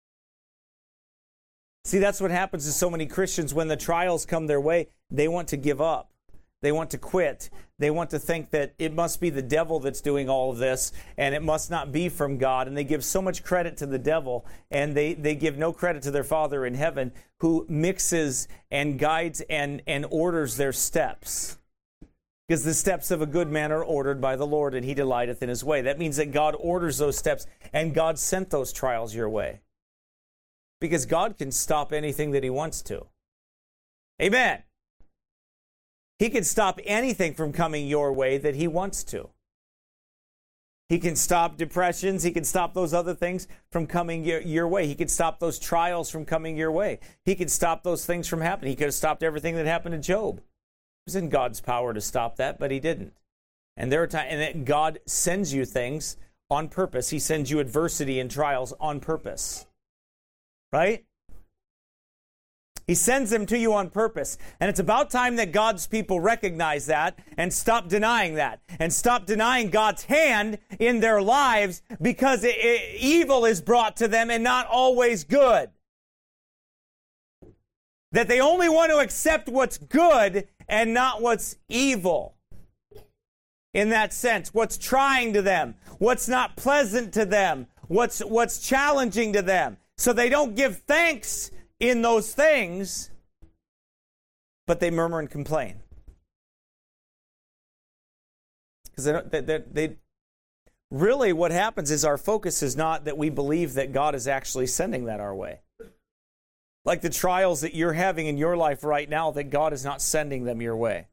See, that's what happens to so many Christians. When the trials come their way, they want to give up. They want to quit. They want to think that it must be the devil that's doing all of this, and it must not be from God. And they give so much credit to the devil, and they give no credit to their Father in heaven, who mixes and guides and orders their steps. Because the steps of a good man are ordered by the Lord, and he delighteth in his way. That means that God orders those steps, and God sent those trials your way. Because God can stop anything that he wants to. Amen. He can stop anything from coming your way that he wants to. He can stop depressions. He can stop those other things from coming your way. He can stop those trials from coming your way. He can stop those things from happening. He could have stopped everything that happened to Job. It was in God's power to stop that, but he didn't. And there are times, and that God sends you things on purpose. He sends you adversity and trials on purpose. Right? He sends them to you on purpose. And it's about time that God's people recognize that and stop denying that. And stop denying God's hand in their lives, because evil is brought to them and not always good. That they only want to accept what's good and not what's evil. In that sense, what's trying to them, what's not pleasant to them, what's challenging to them. So they don't give thanks in those things, but they murmur and complain. Because they really, what happens is our focus is not that we believe that God is actually sending that our way. Like the trials that you're having in your life right now, that God is not sending them your way.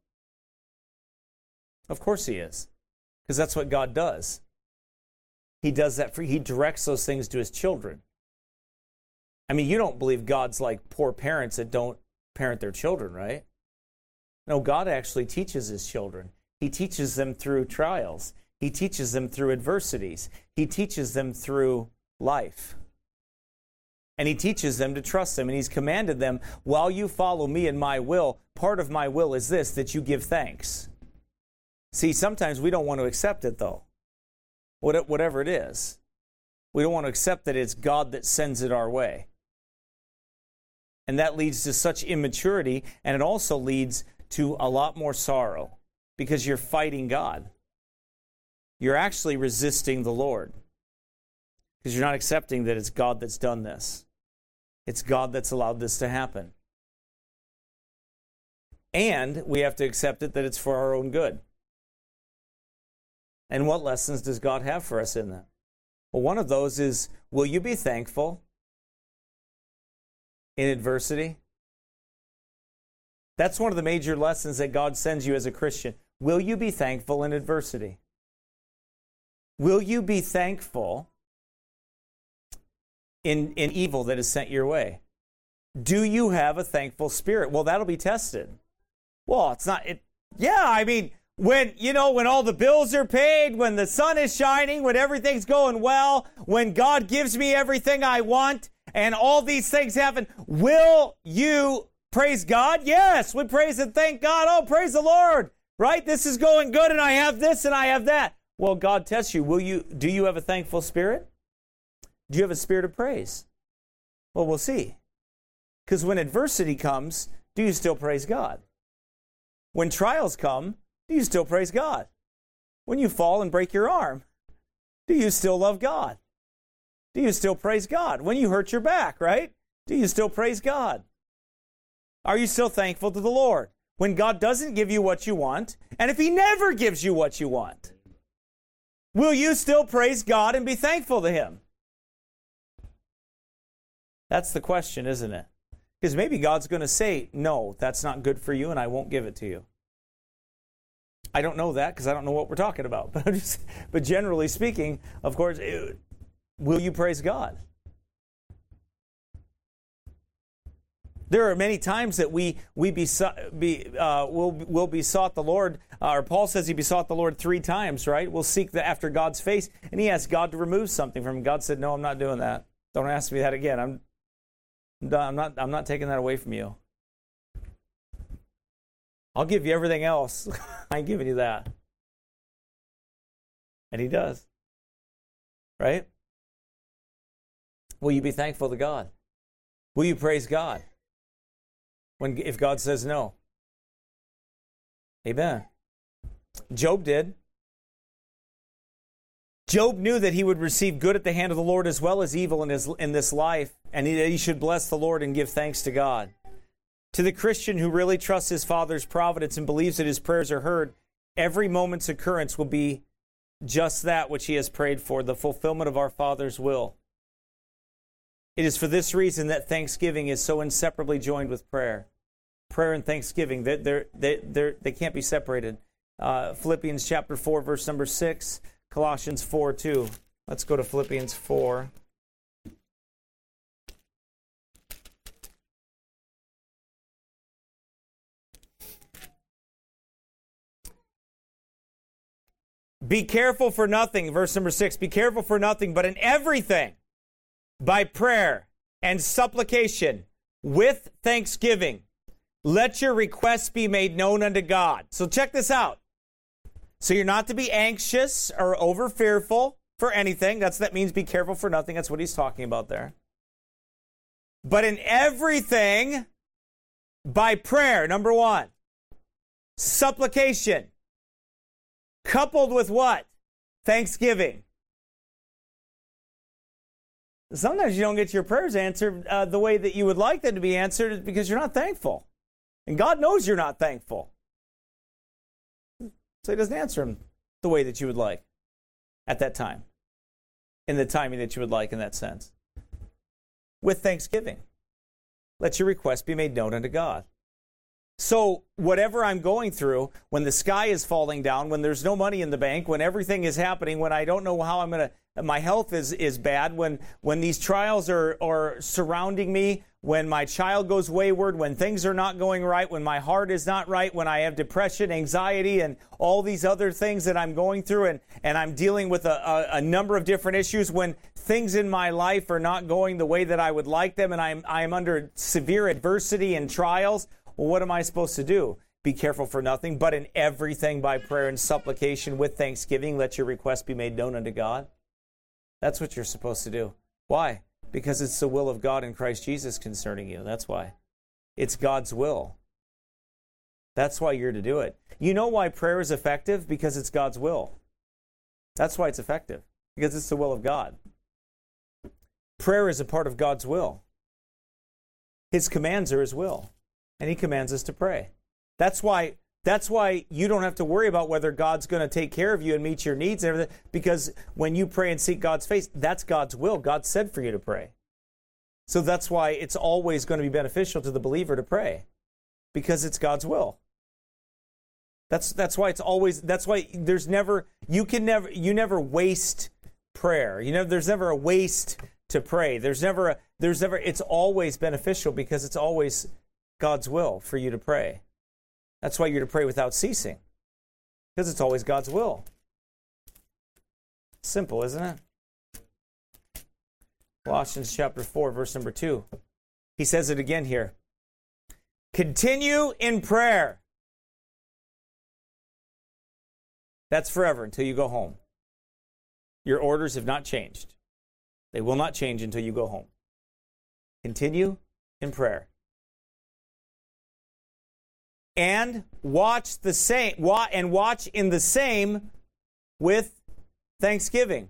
Of course he is. Because that's what God does. He does that he directs those things to his children. I mean, you don't believe God's like poor parents that don't parent their children, right? No, God actually teaches his children. He teaches them through trials. He teaches them through adversities. He teaches them through life. And he teaches them to trust him. And he's commanded them, while you follow me and my will, part of my will is this, that you give thanks. See, sometimes we don't want to accept it, though. Whatever it is. We don't want to accept that it's God that sends it our way. And that leads to such immaturity, and it also leads to a lot more sorrow, because you're fighting God. You're actually resisting the Lord, because you're not accepting that it's God that's done this. It's God that's allowed this to happen. And we have to accept it that it's for our own good. And what lessons does God have for us in that? Well, one of those is, will you be thankful in adversity? That's one of the major lessons that God sends you as a Christian. Will you be thankful in adversity? Will you be thankful in evil that is sent your way? Do you have a thankful spirit? Well, that'll be tested. Well, it's not... When all the bills are paid, when the sun is shining, when everything's going well, when God gives me everything I want, and all these things happen, will you praise God? Yes, we praise and thank God. Oh, praise the Lord, right? This is going good, and I have this, and I have that. Well, God tests you. Do you have a thankful spirit? Do you have a spirit of praise? Well, we'll see. Because when adversity comes, do you still praise God? When trials come, do you still praise God? When you fall and break your arm, do you still love God? Do you still praise God? When you hurt your back, right? Do you still praise God? Are you still thankful to the Lord? When God doesn't give you what you want, and if he never gives you what you want, will you still praise God and be thankful to him? That's the question, isn't it? Because maybe God's going to say, no, that's not good for you, and I won't give it to you. I don't know that because I don't know what we're talking about. But generally speaking, of course, will you praise God? There are many times that we'll besought the Lord, or Paul says he besought the Lord 3 times, right? We'll seek after God's face, and he asked God to remove something from him. God said, no, I'm not doing that. Don't ask me that again. I'm not taking that away from you. I'll give you everything else. I ain't giving you that. And he does. Right? Will you be thankful to God? Will you praise God if God says no? Amen. Job did. Job knew that he would receive good at the hand of the Lord as well as evil in this life, and he should bless the Lord and give thanks to God. To the Christian who really trusts his Father's providence and believes that his prayers are heard, every moment's occurrence will be just that which he has prayed for, the fulfillment of our Father's will. It is for this reason that thanksgiving is so inseparably joined with prayer. Prayer and thanksgiving, they can't be separated. Philippians chapter 4, verse number 6, Colossians 4:2. Let's go to Philippians 4. Be careful for nothing, verse number 6, be careful for nothing, but in everything, by prayer and supplication, with thanksgiving, let your requests be made known unto God. So check this out. So you're not to be anxious or over fearful for anything. That means be careful for nothing. That's what he's talking about there. But in everything, by prayer, number 1, supplication, coupled with what? Thanksgiving. Sometimes you don't get your prayers answered the way that you would like them to be answered because you're not thankful. And God knows you're not thankful. So he doesn't answer them the way that you would like at that time, in the timing that you would like in that sense. With thanksgiving, let your request be made known unto God. So whatever I'm going through, when the sky is falling down, when there's no money in the bank, when everything is happening, when I don't know how I'm going to, my health is bad, when these trials are surrounding me, when my child goes wayward, when things are not going right, when my heart is not right, when I have depression, anxiety, and all these other things that I'm going through, and I'm dealing with a number of different issues, when things in my life are not going the way that I would like them, and I'm under severe adversity and trials, well, what am I supposed to do? Be careful for nothing, but in everything by prayer and supplication with thanksgiving, let your request be made known unto God. That's what you're supposed to do. Why? Because it's the will of God in Christ Jesus concerning you. That's why. It's God's will. That's why you're to do it. You know why prayer is effective? Because it's God's will. That's why it's effective. Because it's the will of God. Prayer is a part of God's will. His commands are His will. And He commands us to pray. That's why you don't have to worry about whether God's going to take care of you and meet your needs and everything, because when you pray and seek God's face, that's God's will. God said for you to pray. So that's why it's always going to be beneficial to the believer to pray, because it's God's will. That's why it's always, that's why you never waste prayer. There's never a waste to pray. It's always beneficial because it's always God's will for you to pray. That's why you're to pray without ceasing, because it's always God's will. Simple, isn't it? Colossians chapter 4, verse number 2. He says it again here. Continue in prayer. That's forever until you go home. Your orders have not changed. They will not change until you go home. Continue in prayer. And watch in the same with thanksgiving.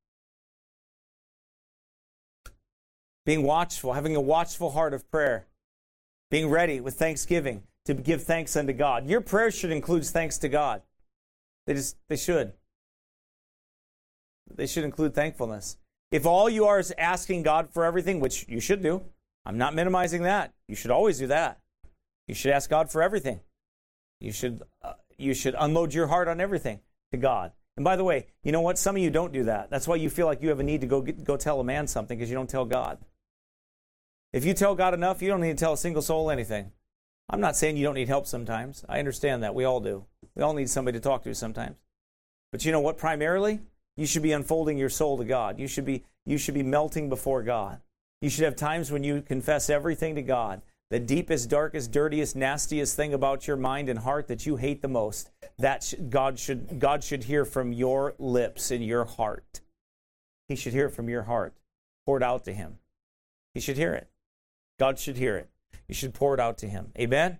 Being watchful, having a watchful heart of prayer. Being ready with thanksgiving to give thanks unto God. Your prayer should include thanks to God. They should. They should include thankfulness. If all you are is asking God for everything, which you should do, I'm not minimizing that. You should always do that. You should ask God for everything. You should unload your heart on everything to God. And by the way, you know what? Some of you don't do that. That's why you feel like you have a need to go tell a man something, because you don't tell God. If you tell God enough, you don't need to tell a single soul anything. I'm not saying you don't need help sometimes. I understand that. We all do. We all need somebody to talk to sometimes. But you know what? Primarily, you should be unfolding your soul to God. You should be melting before God. You should have times when you confess everything to God. The deepest, darkest, dirtiest, nastiest thing about your mind and heart that you hate the most, God should hear from your lips and your heart. He should hear it from your heart. Pour it out to him. He should hear it. God should hear it. You should pour it out to him. Amen?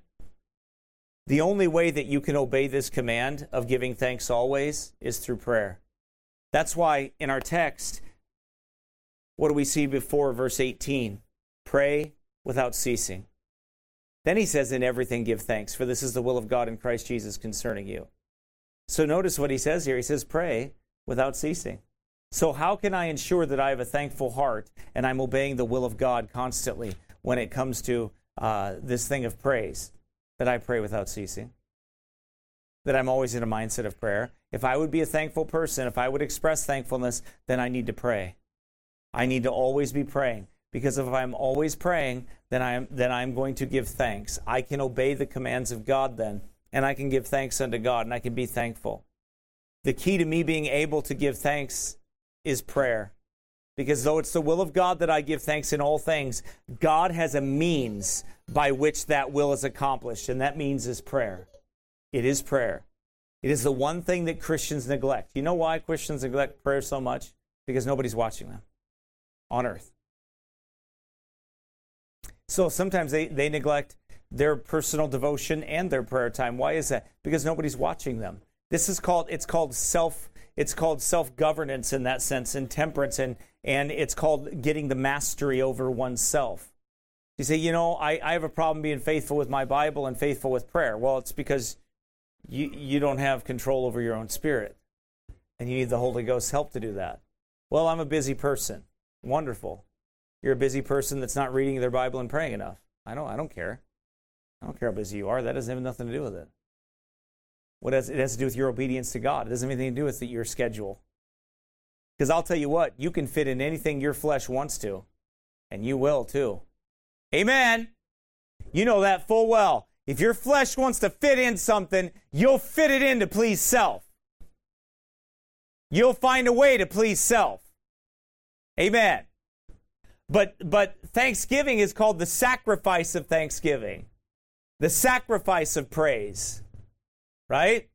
The only way that you can obey this command of giving thanks always is through prayer. That's why in our text, what do we see before verse 18? Pray without ceasing. Then he says, in everything give thanks, for this is the will of God in Christ Jesus concerning you. So notice what he says here. He says, pray without ceasing. So how can I ensure that I have a thankful heart and I'm obeying the will of God constantly when it comes to this thing of praise? That I pray without ceasing. That I'm always in a mindset of prayer. If I would be a thankful person, if I would express thankfulness, then I need to pray. I need to always be praying. Because if I'm always praying, then I'm going to give thanks. I can obey the commands of God then, and I can give thanks unto God, and I can be thankful. The key to me being able to give thanks is prayer. Because though it's the will of God that I give thanks in all things, God has a means by which that will is accomplished, and that means is prayer. It is prayer. It is the one thing that Christians neglect. You know why Christians neglect prayer so much? Because nobody's watching them on earth. So sometimes they neglect their personal devotion and their prayer time. Why is that? Because nobody's watching them. It's called self-governance in that sense, and temperance, and it's called getting the mastery over oneself. You say, I have a problem being faithful with my Bible and faithful with prayer. Well, it's because you don't have control over your own spirit, and you need the Holy Ghost's help to do that. Well, I'm a busy person. Wonderful. You're a busy person that's not reading their Bible and praying enough. I don't care. I don't care how busy you are. That doesn't have nothing to do with it. It has to do with your obedience to God. It doesn't have anything to do with your schedule. Because I'll tell you what, you can fit in anything your flesh wants to, and you will too. Amen. You know that full well. If your flesh wants to fit in something, you'll fit it in to please self. You'll find a way to please self. Amen. But Thanksgiving is called the sacrifice of thanksgiving. The sacrifice of praise. Right?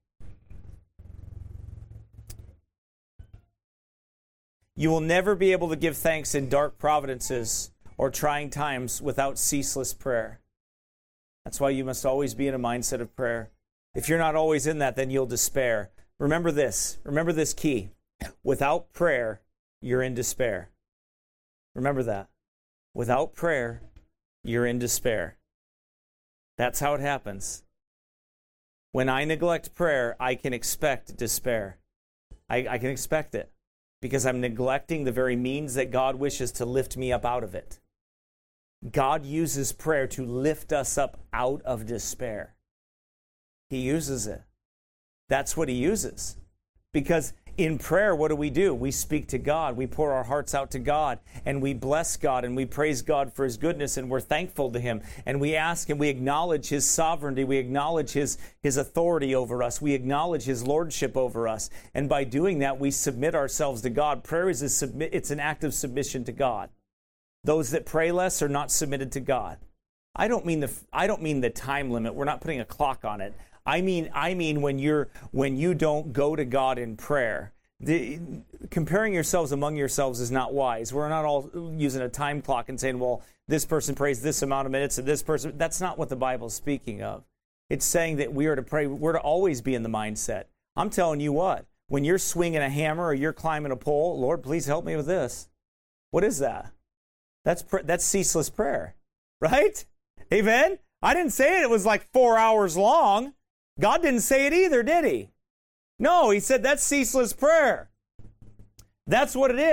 You will never be able to give thanks in dark providences or trying times without ceaseless prayer. That's why you must always be in a mindset of prayer. If you're not always in that, then you'll despair. Remember this. Remember this key. Without prayer, you're in despair. Remember that. Without prayer, you're in despair. That's how it happens. When I neglect prayer, I can expect despair. I can expect it because I'm neglecting the very means that God wishes to lift me up out of it. God uses prayer to lift us up out of despair. He uses it. That's what he uses. Because in prayer, what do? We speak to God. We pour our hearts out to God, and we bless God, and we praise God for his goodness, and we're thankful to him. And we ask and we acknowledge his sovereignty. We acknowledge his authority over us. We acknowledge his lordship over us. And by doing that, we submit ourselves to God. Prayer is it's an act of submission to God. Those that pray less are not submitted to God. I don't mean the time limit. We're not putting a clock on it. I mean when you don't go to God in prayer. Comparing yourselves among yourselves is not wise. We're not all using a time clock and saying, well, this person prays this amount of minutes and this person. That's not what the Bible's speaking of. It's saying that we are to pray. We're to always be in the mindset. I'm telling you what, when you're swinging a hammer or you're climbing a pole, Lord, please help me with this. What is that? That's ceaseless prayer, right? Amen? I didn't say it was like 4 hours long. God didn't say it either, did he? No, he said that's ceaseless prayer. That's what it is.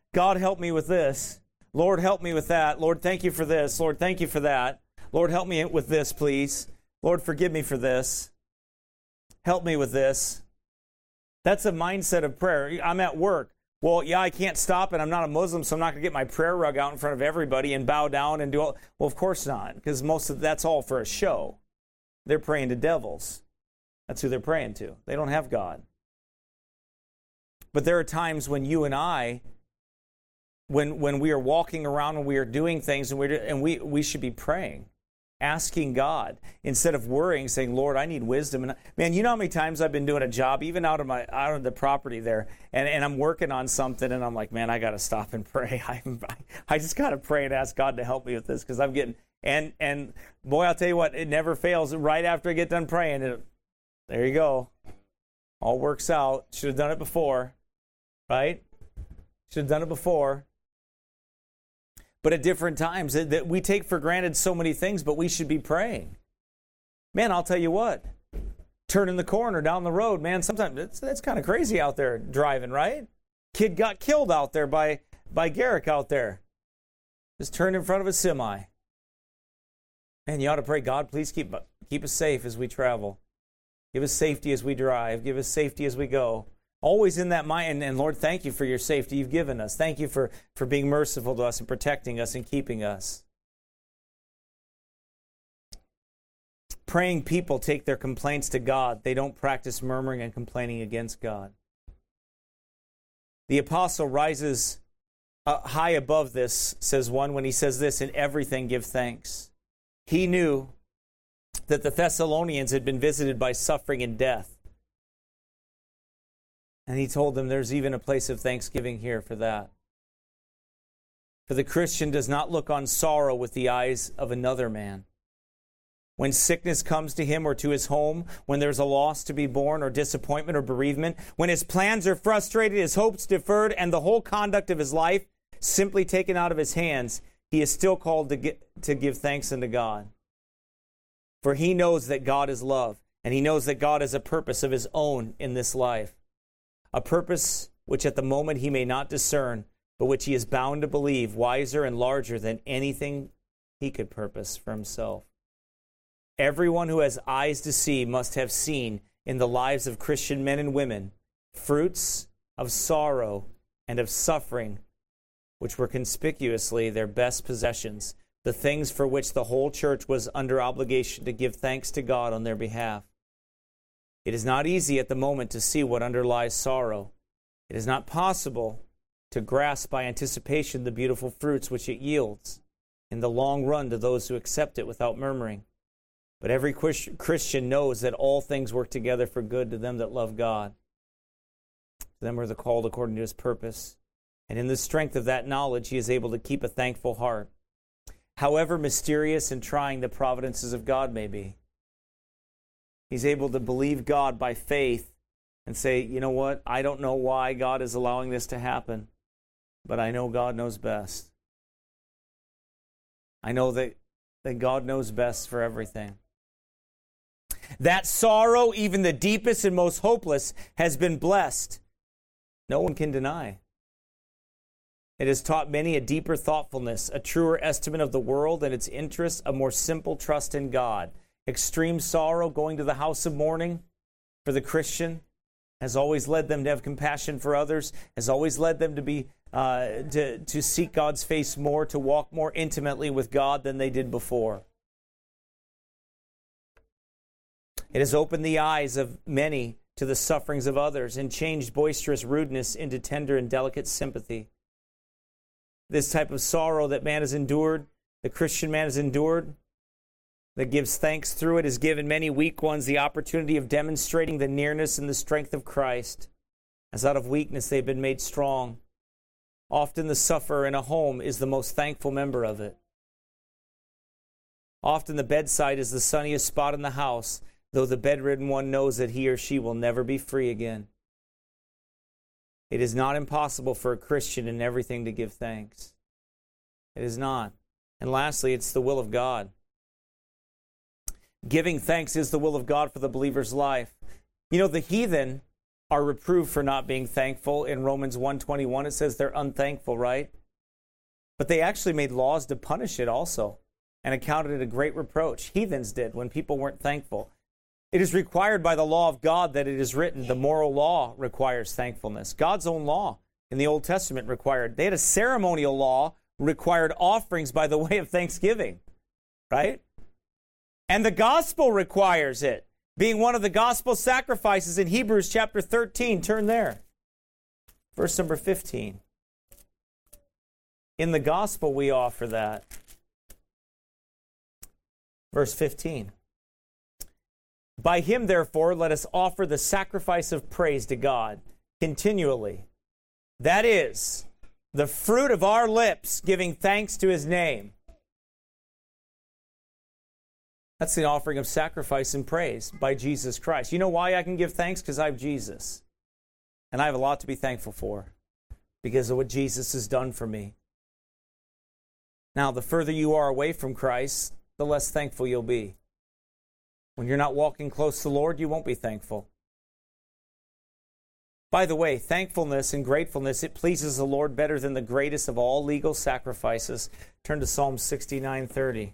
God, help me with this. Lord, help me with that. Lord, thank you for this. Lord, thank you for that. Lord, help me with this, please. Lord, forgive me for this. Help me with this. That's a mindset of prayer. I'm at work. Well, yeah, I can't stop it. I'm not a Muslim, so I'm not going to get my prayer rug out in front of everybody and bow down and do all. Well, of course not, because that's all for a show. They're praying to devils. That's who they're praying to. They don't have God. But there are times when you and I, when we are walking around and we are doing things and we should be praying, asking God instead of worrying, saying, Lord, I need wisdom. And man, you know how many times I've been doing a job, even out of the property there, and I'm working on something, and I'm like, man, I got to stop and pray. I just got to pray and ask God to help me with this, because I'm getting, and boy, I'll tell you what, it never fails. Right after I get done praying, there you go. All works out. Should have done it before, right? Should have done it before. But at different times, that we take for granted so many things, but we should be praying. Man, I'll tell you what, turning the corner down the road, man, sometimes that's kind of crazy out there driving, right? Kid got killed out there by Garrick out there. Just turned in front of a semi. Man, you ought to pray, God, please keep us safe as we travel. Give us safety as we drive. Give us safety as we go. Always in that mind, and Lord, thank you for your safety you've given us. Thank you for being merciful to us and protecting us and keeping us. Praying people take their complaints to God. They don't practice murmuring and complaining against God. The apostle rises high above this, says one, when he says this, in everything give thanks. He knew that the Thessalonians had been visited by suffering and death. And he told them there's even a place of thanksgiving here for that. For the Christian does not look on sorrow with the eyes of another man. When sickness comes to him or to his home, when there's a loss to be borne or disappointment or bereavement, when his plans are frustrated, his hopes deferred, and the whole conduct of his life simply taken out of his hands, he is still called to give thanks unto God. For he knows that God is love, and he knows that God has a purpose of his own in this life. A purpose which at the moment he may not discern, but which he is bound to believe wiser and larger than anything he could purpose for himself. Everyone who has eyes to see must have seen in the lives of Christian men and women fruits of sorrow and of suffering, which were conspicuously their best possessions, the things for which the whole church was under obligation to give thanks to God on their behalf. It is not easy at the moment to see what underlies sorrow. It is not possible to grasp by anticipation the beautiful fruits which it yields in the long run to those who accept it without murmuring. But every Christian knows that all things work together for good to them that love God. To them are the called according to his purpose. And in the strength of that knowledge, he is able to keep a thankful heart, however mysterious and trying the providences of God may be. He's able to believe God by faith and say, you know what, I don't know why God is allowing this to happen, but I know God knows best. I know that God knows best for everything. That sorrow, even the deepest and most hopeless, has been blessed. No one can deny. It has taught many a deeper thoughtfulness, a truer estimate of the world and its interests, a more simple trust in God. Extreme sorrow, going to the house of mourning for the Christian, has always led them to have compassion for others, has always led them to be to seek God's face more, to walk more intimately with God than they did before. It has opened the eyes of many to the sufferings of others and changed boisterous rudeness into tender and delicate sympathy. This type of sorrow that man has endured, the Christian man has endured, that gives thanks through it, has given many weak ones the opportunity of demonstrating the nearness and the strength of Christ. As out of weakness they've been made strong. Often the sufferer in a home is the most thankful member of it. Often the bedside is the sunniest spot in the house, though the bedridden one knows that he or she will never be free again. It is not impossible for a Christian in everything to give thanks. It is not. And lastly, it's the will of God. Giving thanks is the will of God for the believer's life. You know, the heathen are reproved for not being thankful. In Romans 1:21, it says they're unthankful, right? But they actually made laws to punish it also and accounted it a great reproach. Heathens did when people weren't thankful. It is required by the law of God that it is written. The moral law requires thankfulness. God's own law in the Old Testament required. They had a ceremonial law, required offerings by the way of thanksgiving, right? And the gospel requires it, being one of the gospel sacrifices in Hebrews chapter 13. Turn there. Verse number 15. In the gospel, we offer that. Verse 15. By him, therefore, let us offer the sacrifice of praise to God continually. That is, the fruit of our lips, giving thanks to his name. That's the offering of sacrifice and praise by Jesus Christ. You know why I can give thanks? Because I have Jesus. And I have a lot to be thankful for because of what Jesus has done for me. Now, the further you are away from Christ, the less thankful you'll be. When you're not walking close to the Lord, you won't be thankful. By the way, thankfulness and gratefulness, it pleases the Lord better than the greatest of all legal sacrifices. Turn to Psalm 69:30.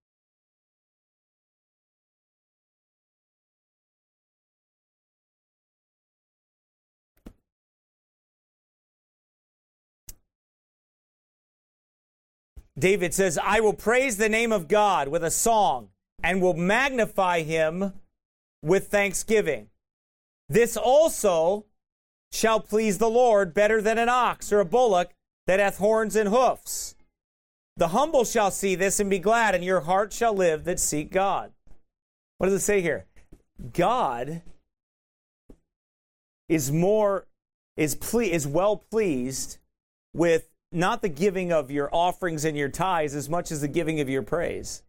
David says, I will praise the name of God with a song and will magnify him with thanksgiving. This also shall please the Lord better than an ox or a bullock that hath horns and hoofs. The humble shall see this and be glad, and your heart shall live that seek God. What does it say here? God is well pleased with not the giving of your offerings and your tithes as much as the giving of your praise.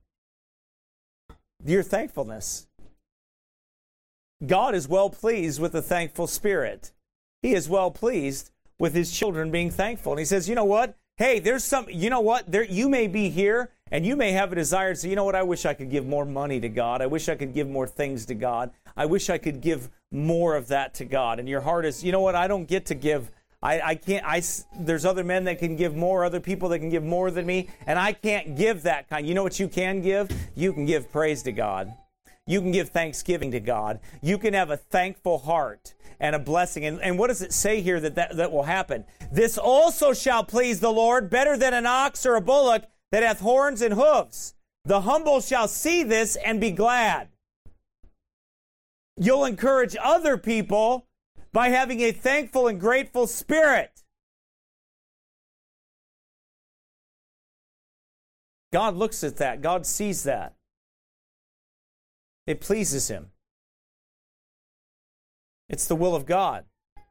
Your thankfulness. God is well pleased with a thankful spirit. He is well pleased with his children being thankful. And he says, you know what? Hey, you may be here and you may have a desire to say, you know what? I wish I could give more money to God. I wish I could give more things to God. I wish I could give more of that to God. And your heart is, you know what? I don't get to give. I can't. There's other men that can give more, other people that can give more than me, and I can't give that kind. You know what you can give? You can give praise to God. You can give thanksgiving to God. You can have a thankful heart and a blessing. And what does it say here that will happen? This also shall please the Lord better than an ox or a bullock that hath horns and hoofs. The humble shall see this and be glad. You'll encourage other people by having a thankful and grateful spirit. God looks at that. God sees that. It pleases him. It's the will of God.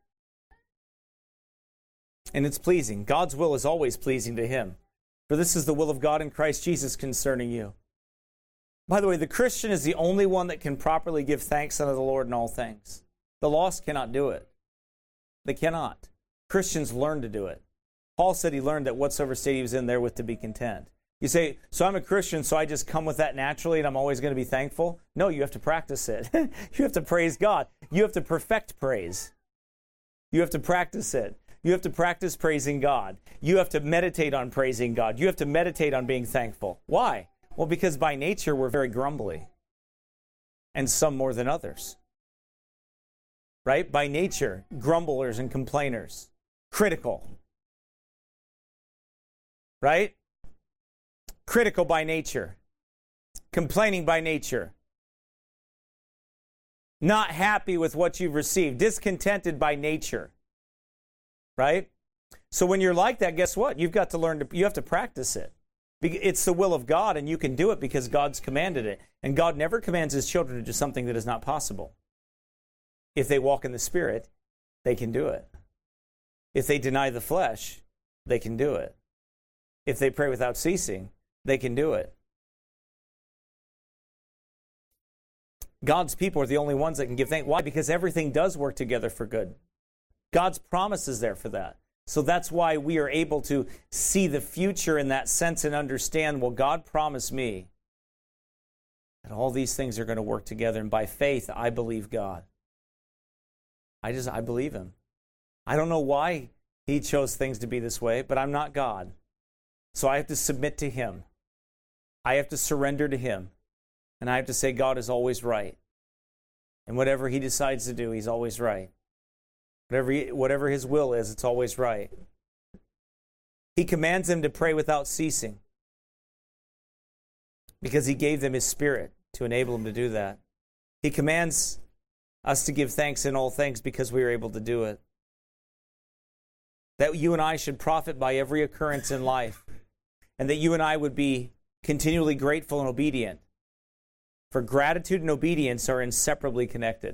And it's pleasing. God's will is always pleasing to him. For this is the will of God in Christ Jesus concerning you. By the way, the Christian is the only one that can properly give thanks unto the Lord in all things. The lost cannot do it. They cannot. Christians learn to do it. Paul said he learned that whatsoever state he was in therewith to be content. You say, so I'm a Christian, so I just come with that naturally and I'm always going to be thankful? No, you have to practice it. You have to praise God. You have to perfect praise. You have to practice it. You have to practice praising God. You have to meditate on praising God. You have to meditate on being thankful. Why? Well, because by nature we're very grumbly. And some more than others. Right? By nature, grumblers and complainers. Critical. Right? Critical by nature. Complaining by nature. Not happy with what you've received. Discontented by nature. Right? So when you're like that, guess what? You've got to learn you have to practice it. It's the will of God, and you can do it because God's commanded it. And God never commands his children to do something that is not possible. If they walk in the Spirit, they can do it. If they deny the flesh, they can do it. If they pray without ceasing, they can do it. God's people are the only ones that can give thanks. Why? Because everything does work together for good. God's promise is there for that. So that's why we are able to see the future in that sense and understand, well, God promised me that all these things are going to work together. And by faith, I believe God. I believe him. I don't know why he chose things to be this way, but I'm not God. So I have to submit to him. I have to surrender to him. And I have to say God is always right. And whatever he decides to do, he's always right. Whatever his will is, it's always right. He commands them to pray without ceasing because he gave them his Spirit to enable them to do that. He commands us to give thanks in all things because we are able to do it. That you and I should profit by every occurrence in life, and that you and I would be continually grateful and obedient. For gratitude and obedience are inseparably connected.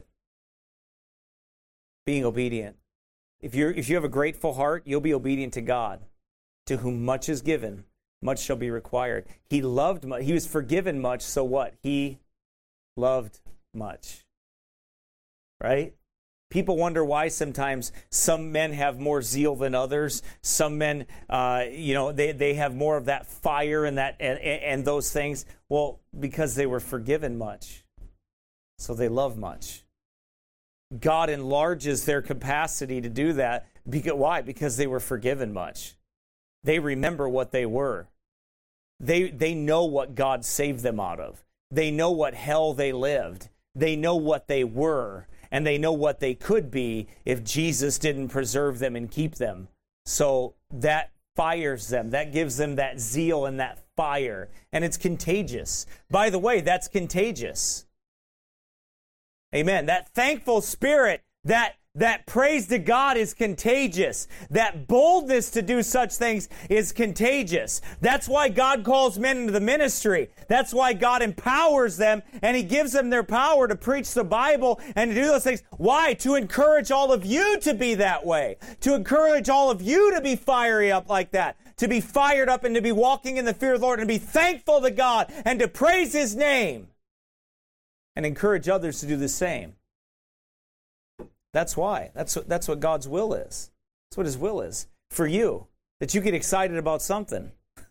Being obedient. If you have a grateful heart, you'll be obedient to God. To whom much is given, much shall be required. He loved much. He was forgiven much, so what? He loved much. Right? People wonder why sometimes some men have more zeal than others. Some men, they have more of that fire and those things. Well, because they were forgiven much, so they love much. God enlarges their capacity to do that. Why? Because they were forgiven much. They remember what they were. They know what God saved them out of. They know what hell they lived. They know what they were. And they know what they could be if Jesus didn't preserve them and keep them. So that fires them. That gives them that zeal and that fire. And it's contagious. By the way, that's contagious. Amen. That thankful spirit, that praise to God is contagious. That boldness to do such things is contagious. That's why God calls men into the ministry. That's why God empowers them and he gives them their power to preach the Bible and to do those things. Why? To encourage all of you to be that way. To encourage all of you to be fiery up like that. To be fired up and to be walking in the fear of the Lord and be thankful to God and to praise his name. And encourage others to do the same. That's why. That's what God's will is. That's what his will is for you, that you get excited about something.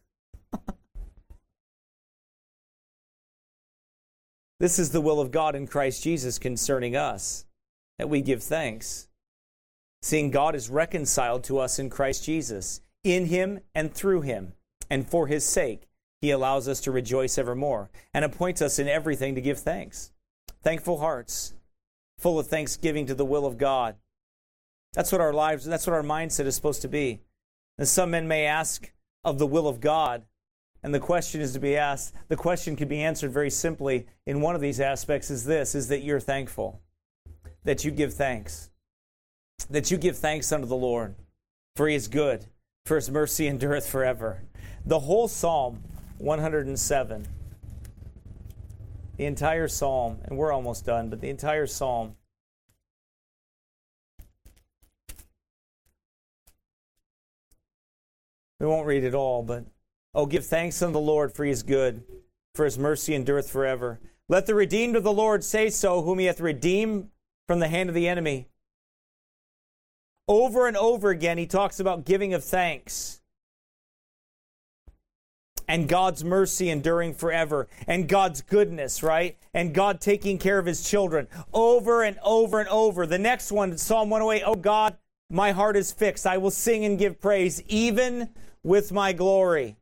This is the will of God in Christ Jesus concerning us, that we give thanks, seeing God is reconciled to us in Christ Jesus, in him and through him, and for his sake he allows us to rejoice evermore, and appoints us in everything to give thanks. Thankful hearts, full of thanksgiving to the will of God. That's what our lives, that's what our mindset is supposed to be. And some men may ask of the will of God, and the question is to be asked, the question can be answered very simply in one of these aspects is this, is that you're thankful, that you give thanks, that you give thanks unto the Lord, for he is good, for his mercy endureth forever. The whole Psalm 107, the entire Psalm, and we're almost done, but the entire Psalm, we won't read it all, but, oh, give thanks unto the Lord, for he is good, for his mercy endureth forever. Let the redeemed of the Lord say so, whom he hath redeemed from the hand of the enemy. Over and over again, he talks about giving of thanks. And God's mercy enduring forever. And God's goodness, right? And God taking care of his children. Over and over and over. The next one, Psalm 108, oh God, my heart is fixed. I will sing and give praise, even with my glory.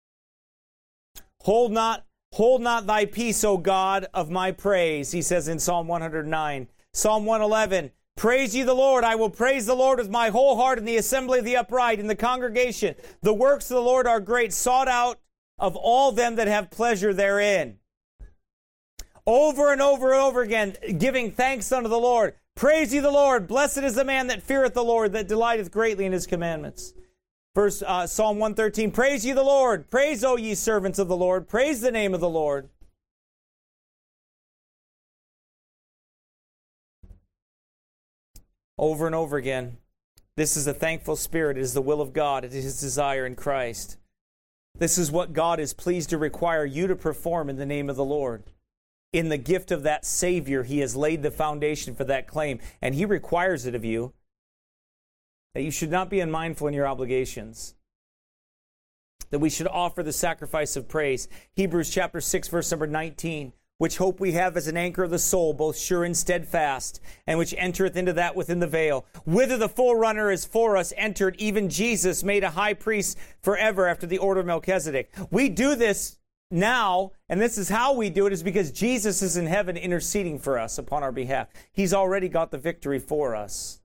Hold not thy peace, O God, of my praise, he says in Psalm 109. Psalm 111, praise ye the Lord. I will praise the Lord with my whole heart in the assembly of the upright, in the congregation. The works of the Lord are great, sought out of all them that have pleasure therein. Over and over and over again, giving thanks unto the Lord. Praise ye the Lord. Blessed is the man that feareth the Lord, that delighteth greatly in his commandments. First, Psalm 113, praise ye the Lord. Praise, O ye servants of the Lord. Praise the name of the Lord. Over and over again. This is a thankful spirit. It is the will of God. It is his desire in Christ. This is what God is pleased to require you to perform in the name of the Lord. In the gift of that Savior, he has laid the foundation for that claim, and he requires it of you, that you should not be unmindful in your obligations, that we should offer the sacrifice of praise. Hebrews chapter 6, verse number 19, which hope we have as an anchor of the soul, both sure and steadfast, and which entereth into that within the veil, whither the forerunner is for us entered, even Jesus, made a high priest forever after the order of Melchizedek. We do this now, and this is how we do it, is because Jesus is in heaven interceding for us upon our behalf. He's already got the victory for us.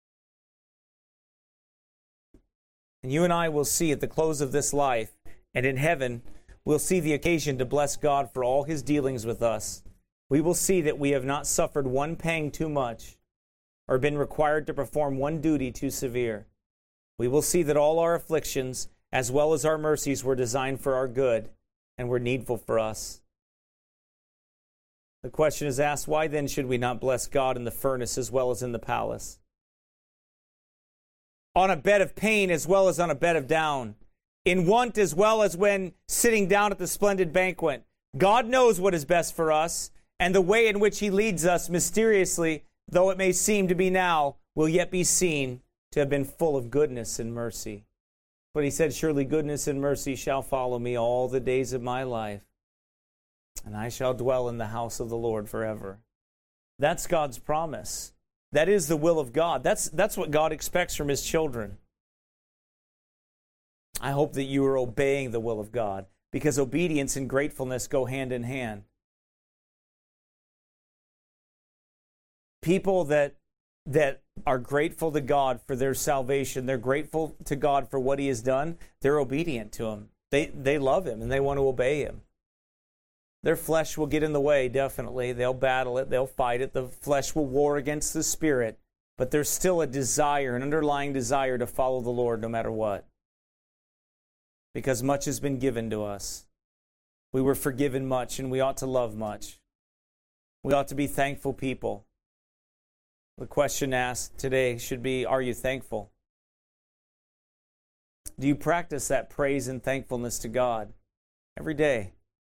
And you and I will see at the close of this life, and in heaven, we'll see the occasion to bless God for all his dealings with us. We will see that we have not suffered one pang too much or been required to perform one duty too severe. We will see that all our afflictions, as well as our mercies, were designed for our good and were needful for us. The question is asked, why then should we not bless God in the furnace as well as in the palace? On a bed of pain as well as on a bed of down. In want as well as when sitting down at the splendid banquet. God knows what is best for us, and the way in which he leads us mysteriously, though it may seem to be now, will yet be seen to have been full of goodness and mercy. But he said, surely goodness and mercy shall follow me all the days of my life, and I shall dwell in the house of the Lord forever. That's God's promise. That is the will of God. That's what God expects from his children. I hope that you are obeying the will of God, because obedience and gratefulness go hand in hand. People that are grateful to God for their salvation, they're grateful to God for what he has done, they're obedient to him. They love him and they want to obey him. Their flesh will get in the way, definitely. They'll battle it, they'll fight it. The flesh will war against the spirit, but there's still a desire, an underlying desire to follow the Lord no matter what. Because much has been given to us. We were forgiven much, and we ought to love much. We ought to be thankful people. The question asked today should be, are you thankful? Do you practice that praise and thankfulness to God every day?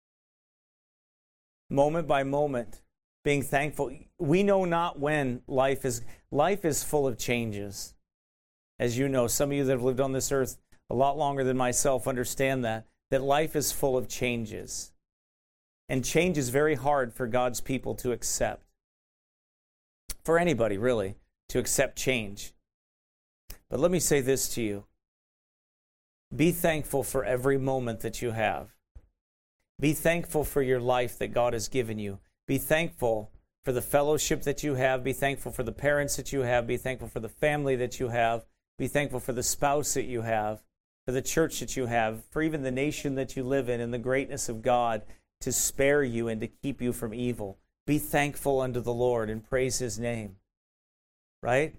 Moment by moment, being thankful. We know not when life is full of changes. As you know, some of you that have lived on this earth a lot longer than myself understand that life is full of changes. And change is very hard for God's people to accept. For anybody, really, to accept change. But let me say this to you. Be thankful for every moment that you have. Be thankful for your life that God has given you. Be thankful for the fellowship that you have. Be thankful for the parents that you have. Be thankful for the family that you have. Be thankful for the spouse that you have. For the church that you have, for even the nation that you live in, and the greatness of God to spare you and to keep you from evil. Be thankful unto the Lord and praise his name. Right?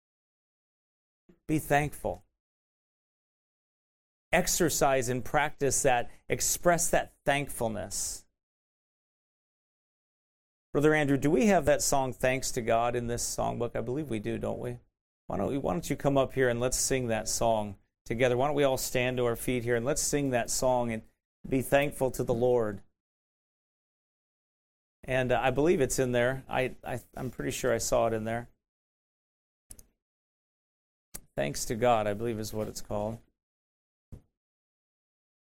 Be thankful. Exercise and practice that. Express that thankfulness. Brother Andrew, do we have that song, Thanks to God, in this songbook? I believe we do, don't we? Why don't you come up here and let's sing that song together. Why don't we all stand to our feet here and let's sing that song and be thankful to the Lord. And I believe it's in there. I'm pretty sure I saw it in there. Thanks to God, I believe is what it's called.